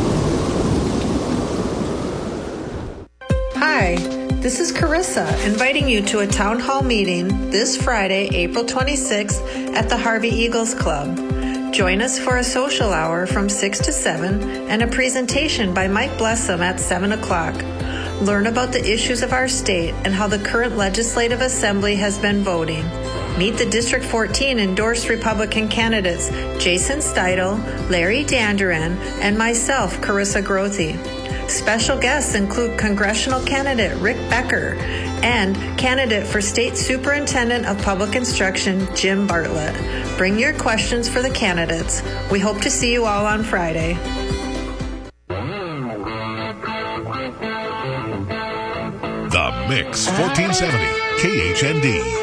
Hi, this is Carissa inviting you to a town hall meeting this Friday, April 26th at the Harvey Eagles Club. Join us for a social hour from 6 to 7 and a presentation by Mike Blessum at 7 o'clock. Learn about the issues of our state and how the current Legislative Assembly has been voting. Meet the District 14 endorsed Republican candidates Jason Steidel, Larry Danduran, and myself, Carissa Grothe. Special guests include congressional candidate Rick Becker and candidate for State Superintendent of Public Instruction Jim Bartlett. Bring your questions for the candidates. We hope to see you all on Friday. The Mix 1470 KHND.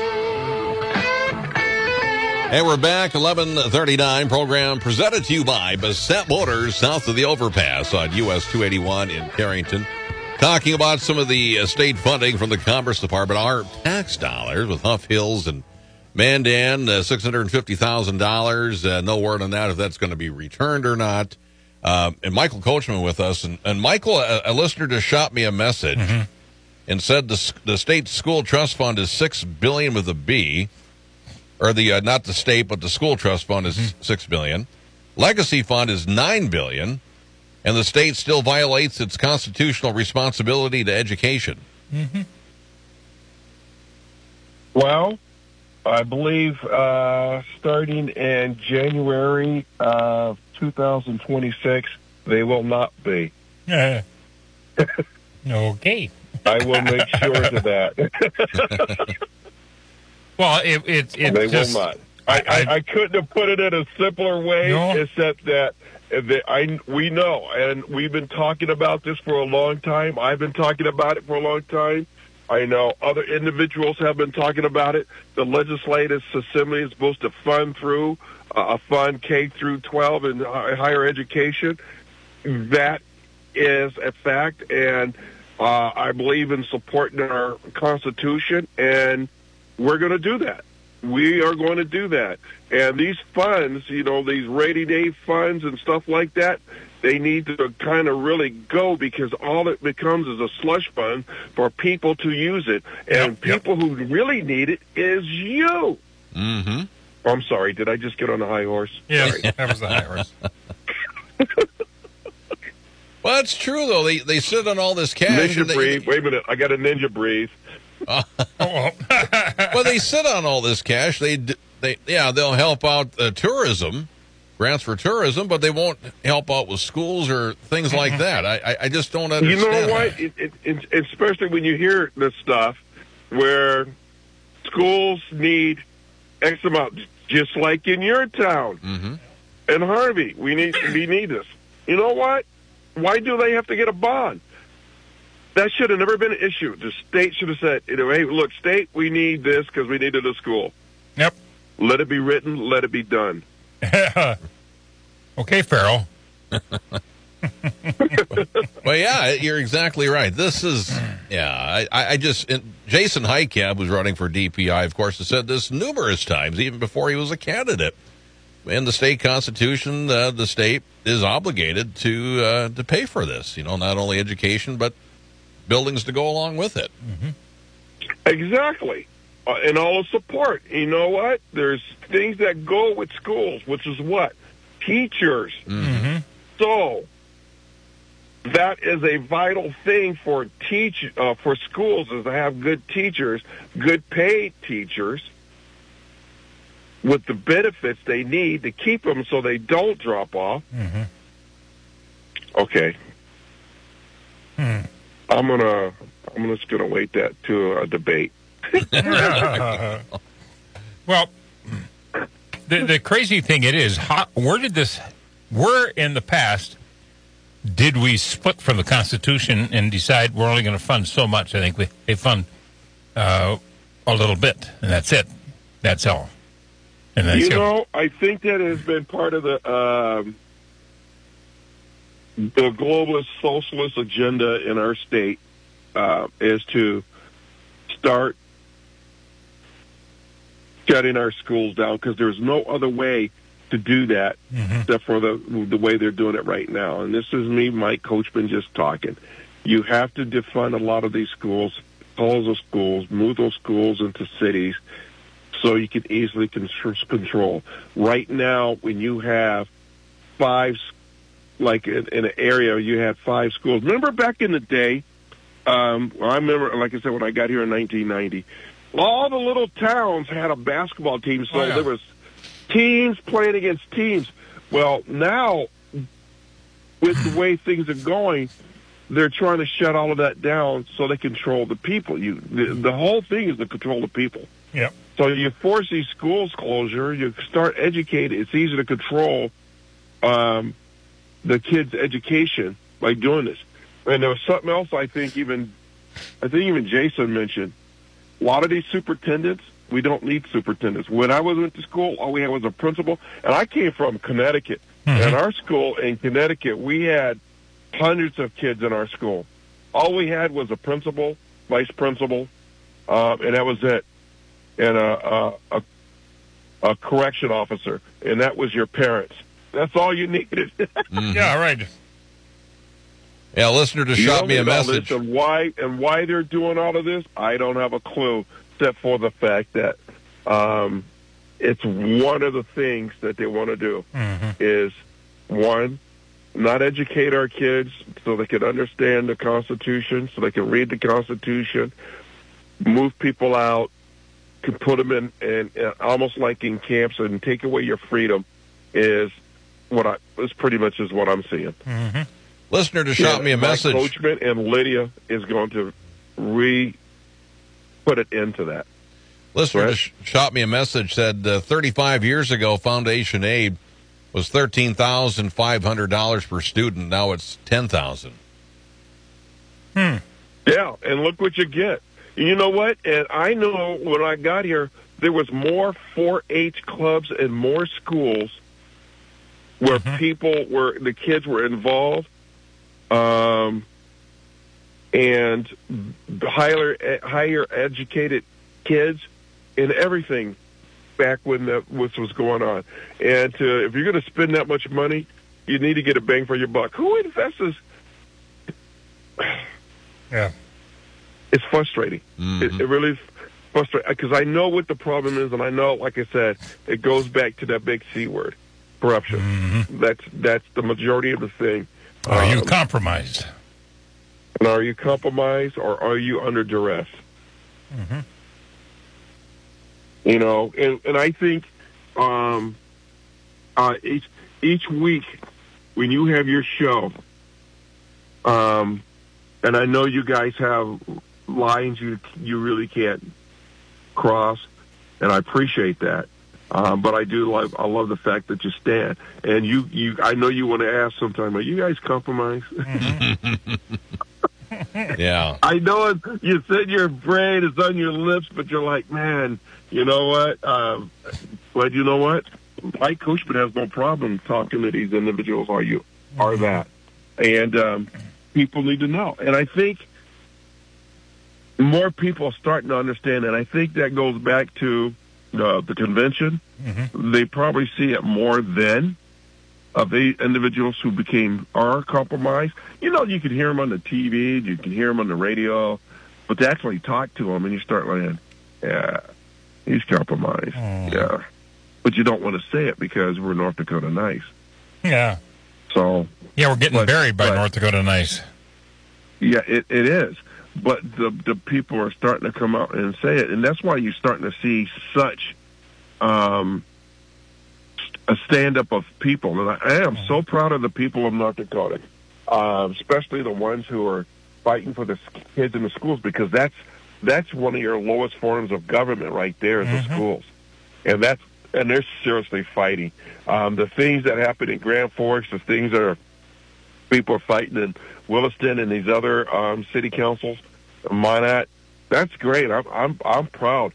And we're back, 11:39 program presented to you by Bassett Motors, south of the overpass on US 281 in Carrington. Talking about some of the state funding from the Commerce Department, our tax dollars with Huff Hills and Mandan, $650,000. No word on that, if that's going to be returned or not. And Michael Coachman with us. And Michael, a listener just shot me a message and said the state school trust fund is $6 billion with a B. Or the not the state, but the school trust fund is $6 billion. Legacy fund is $9 billion, and the state still violates its constitutional responsibility to education. Well, I believe starting in January of 2026, they will not be. Okay. I will make sure of that. Well, it they just, will not. I couldn't have put it in a simpler way, except that we know, and we've been talking about this for a long time. I've been talking about it for a long time. I know other individuals have been talking about it. The Legislative Assembly is supposed to fund through fund K through 12 in higher education. That is a fact, and I believe in supporting our Constitution, and we're going to do that. We are going to do that. And these funds, these rainy day funds and stuff like that, they need to kind of really go, because all it becomes is a slush fund for people to use it. And people who really need it is you. Mm-hmm. I'm sorry. Did I just get on a high horse? Yeah, Sorry. that was the high horse. Well, it's true, though. They sit on all this cash. Ninja breathe. Wait a minute. I got a ninja breathe. Well, they sit on all this cash. They'll help out tourism, grants for tourism, but they won't help out with schools or things like that. I just don't understand. You know what? Especially when you hear this stuff where schools need X amount, just like in your town. Mm-hmm. In Harvey, we need this. You know what? Why do they have to get a bond? That should have never been an issue. The state should have said, hey, look, state, we need this because we need it at school. Yep. Let it be written. Let it be done. Okay, Farrell. Well, yeah, you're exactly right. This is, Jason Highcap was running for DPI, of course, has said this numerous times, even before he was a candidate. In the state constitution, the state is obligated to pay for this, not only education, but buildings to go along with it. Mm-hmm. Exactly. And all the support. You know what? There's things that go with schools, which is what? Teachers. Mm-hmm. So that is a vital thing for schools, is to have good teachers, good paid teachers, with the benefits they need to keep them so they don't drop off. Mm-hmm. Okay. I'm just gonna wait that to a debate. Well, the crazy thing where in the past did we split from the Constitution and decide we're only going to fund so much? I think they fund a little bit, and that's it. That's all. And that's I think that has been part of the globalist socialist agenda in our state, is to start shutting our schools down, because there's no other way to do that except for the way they're doing it right now. And this is me, Mike Coachman, just talking. You have to defund a lot of these schools, close those schools, move those schools into cities, so you can easily control. Right now, when you have five, like in an area, you had 5 schools. Remember back in the day, I remember, like I said, when I got here in 1990, all the little towns had a basketball team, so there was teams playing against teams. Well, now, with the way things are going, they're trying to shut all of that down so they control the people. The whole thing is to control the people. Yep. So you force these schools closure, you start educating. It's easy to control the kids' education by doing this. And there was something else I think even Jason mentioned. A lot of these superintendents, we don't need superintendents. When I went to school, all we had was a principal, and I came from Connecticut. Mm-hmm. And our school in Connecticut, we had hundreds of kids in our school. All we had was a principal, vice principal, and that was it. And a correction officer, and that was your parents. That's all you needed. Yeah, right. Yeah, listener just shot me a message. And why they're doing all of this, I don't have a clue, except for the fact that it's one of the things that they want to do is, one, not educate our kids so they can understand the Constitution, so they can read the Constitution, move people out, can put them in almost like in camps and take away your freedom is what I'm seeing. Mm-hmm. Listener just shot me a message. Mike Coachman and Lydia is going to put it into that. Listener just shot me a message, said 35 years ago, foundation aid was $13,500 per student. Now it's $10,000. Yeah, and look what you get. You know what? And I know when I got here, there was more 4-H clubs and more schools where the kids were involved, and higher educated kids and everything back when this was going on. And if you're going to spend that much money, you need to get a bang for your buck. Who invests? Yeah. It's frustrating. It really is frustrating because I know what the problem is, and I know, like I said, it goes back to that big C word, corruption. That's the majority of the thing. Are you compromised? And are you compromised, or are you under duress? You know, and I think each week when you have your show, and I know you guys have lines you really can't cross, and I appreciate that. But I love the fact that you stand, and I know you want to ask sometime, are you guys compromised? Yeah. I know you said your brain is on your lips, but you're like, man, you know what? But you know what? Mike Coachman has no problem talking to these individuals. Are that? And people need to know. And I think more people are starting to understand, and I think that goes back to the convention. They probably see it more then of the individuals who are compromised. You know, you can hear them on the TV, you can hear them on the radio, but to actually talk to them and you start like, yeah, he's compromised. Yeah. But you don't want to say it because we're North Dakota nice. Yeah. So. Yeah, we're getting buried by North Dakota nice. Yeah, it is. But the people are starting to come out and say it, and that's why you're starting to see such a stand-up of people. And I am so proud of the people of North Dakota, especially the ones who are fighting for the kids in the schools, because that's one of your lowest forms of government right there is the schools. And they're seriously fighting. The things that happen in Grand Forks, the things that people are fighting in Williston and these other city councils, Minot, that's great. I'm proud.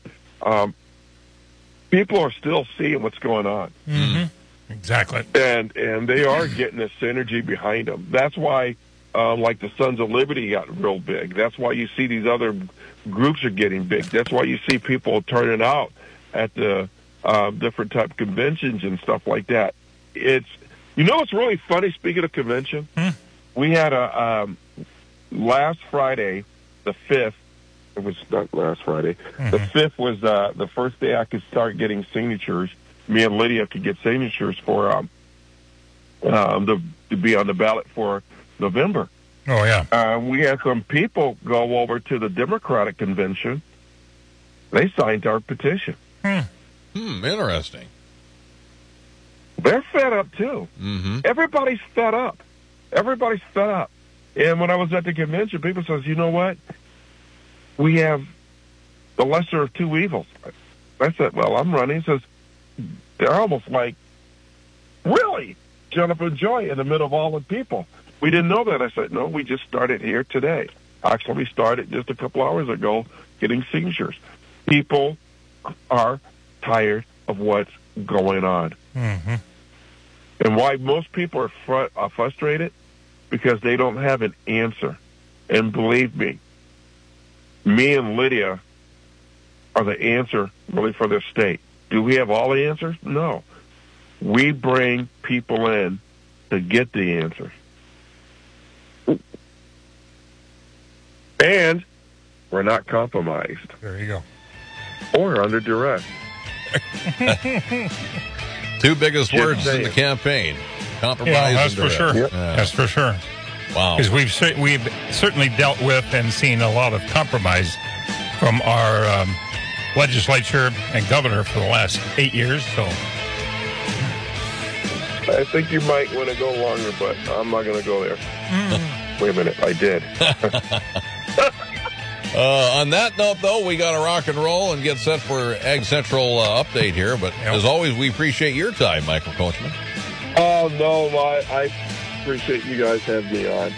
People are still seeing what's going on. Exactly. And they are getting this synergy behind them. That's why, like the Sons of Liberty got real big. That's why you see these other groups are getting big. That's why you see people turning out at the different type of conventions and stuff like that. It's really funny, speaking of convention, we had a last Friday, the 5th, it was not last Friday, the 5th was the first day I could start getting signatures. Me and Lydia could get signatures for to be on the ballot for November. Oh, yeah. We had some people go over to the Democratic convention. They signed our petition. Interesting. They're fed up, too. Everybody's fed up. Everybody's fed up. And when I was at the convention, people says, you know what? We have the lesser of two evils. I said, well, I'm running. He says, they're almost like, really? Jennifer and Joy in the middle of all the people. We didn't know that. I said, no, we just started here today. Actually, we started just a couple hours ago getting signatures. People are tired of what's going on. And why most people are frustrated? Because they don't have an answer. And believe me and Lydia are the answer really for this state. Do we have all the answers? No. We bring people in to get the answers. And we're not compromised. There you go. Or under duress. Two biggest words in the campaign. Compromise. Yeah, that's and for duress. sure. Yeah. That's for sure. Wow. Because we've certainly dealt with and seen a lot of compromise from our legislature and governor for the last 8 years. So I think you might want to go longer, but I'm not going to go there. Wait a minute, I did. On that note, though, we got to rock and roll and get set for Ag Central update here. But as always, we appreciate your time, Michael Coachman. Oh, no, I appreciate you guys having me on.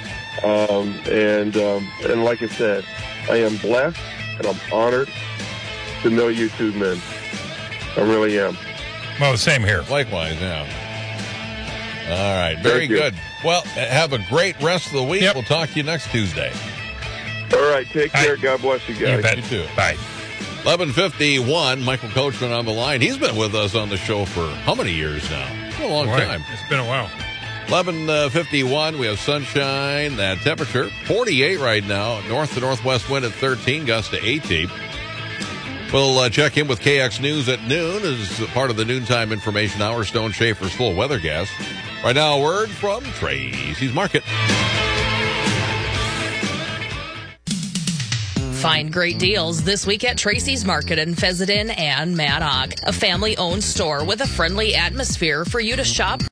And like I said, I am blessed and I'm honored to know you two men. I really am. Well, same here. Likewise, yeah. All right, very good. Well, have a great rest of the week. We'll talk to you next Tuesday. All right, take care. God bless you guys. You too. Bye. 11:51, Michael Coachman on the line. He's been with us on the show for how many years now? A long time. It's been a while. 11:51, we have sunshine. That temperature, 48 right now. North to northwest wind at 13, gusts to 18. We'll check in with KX News at noon as part of the noontime information hour. Stone Schaefer's full weather gas. Right now, a word from Tracy's Market. Find great deals this week at Tracy's Market in Fezzen and Maddock, a family-owned store with a friendly atmosphere for you to shop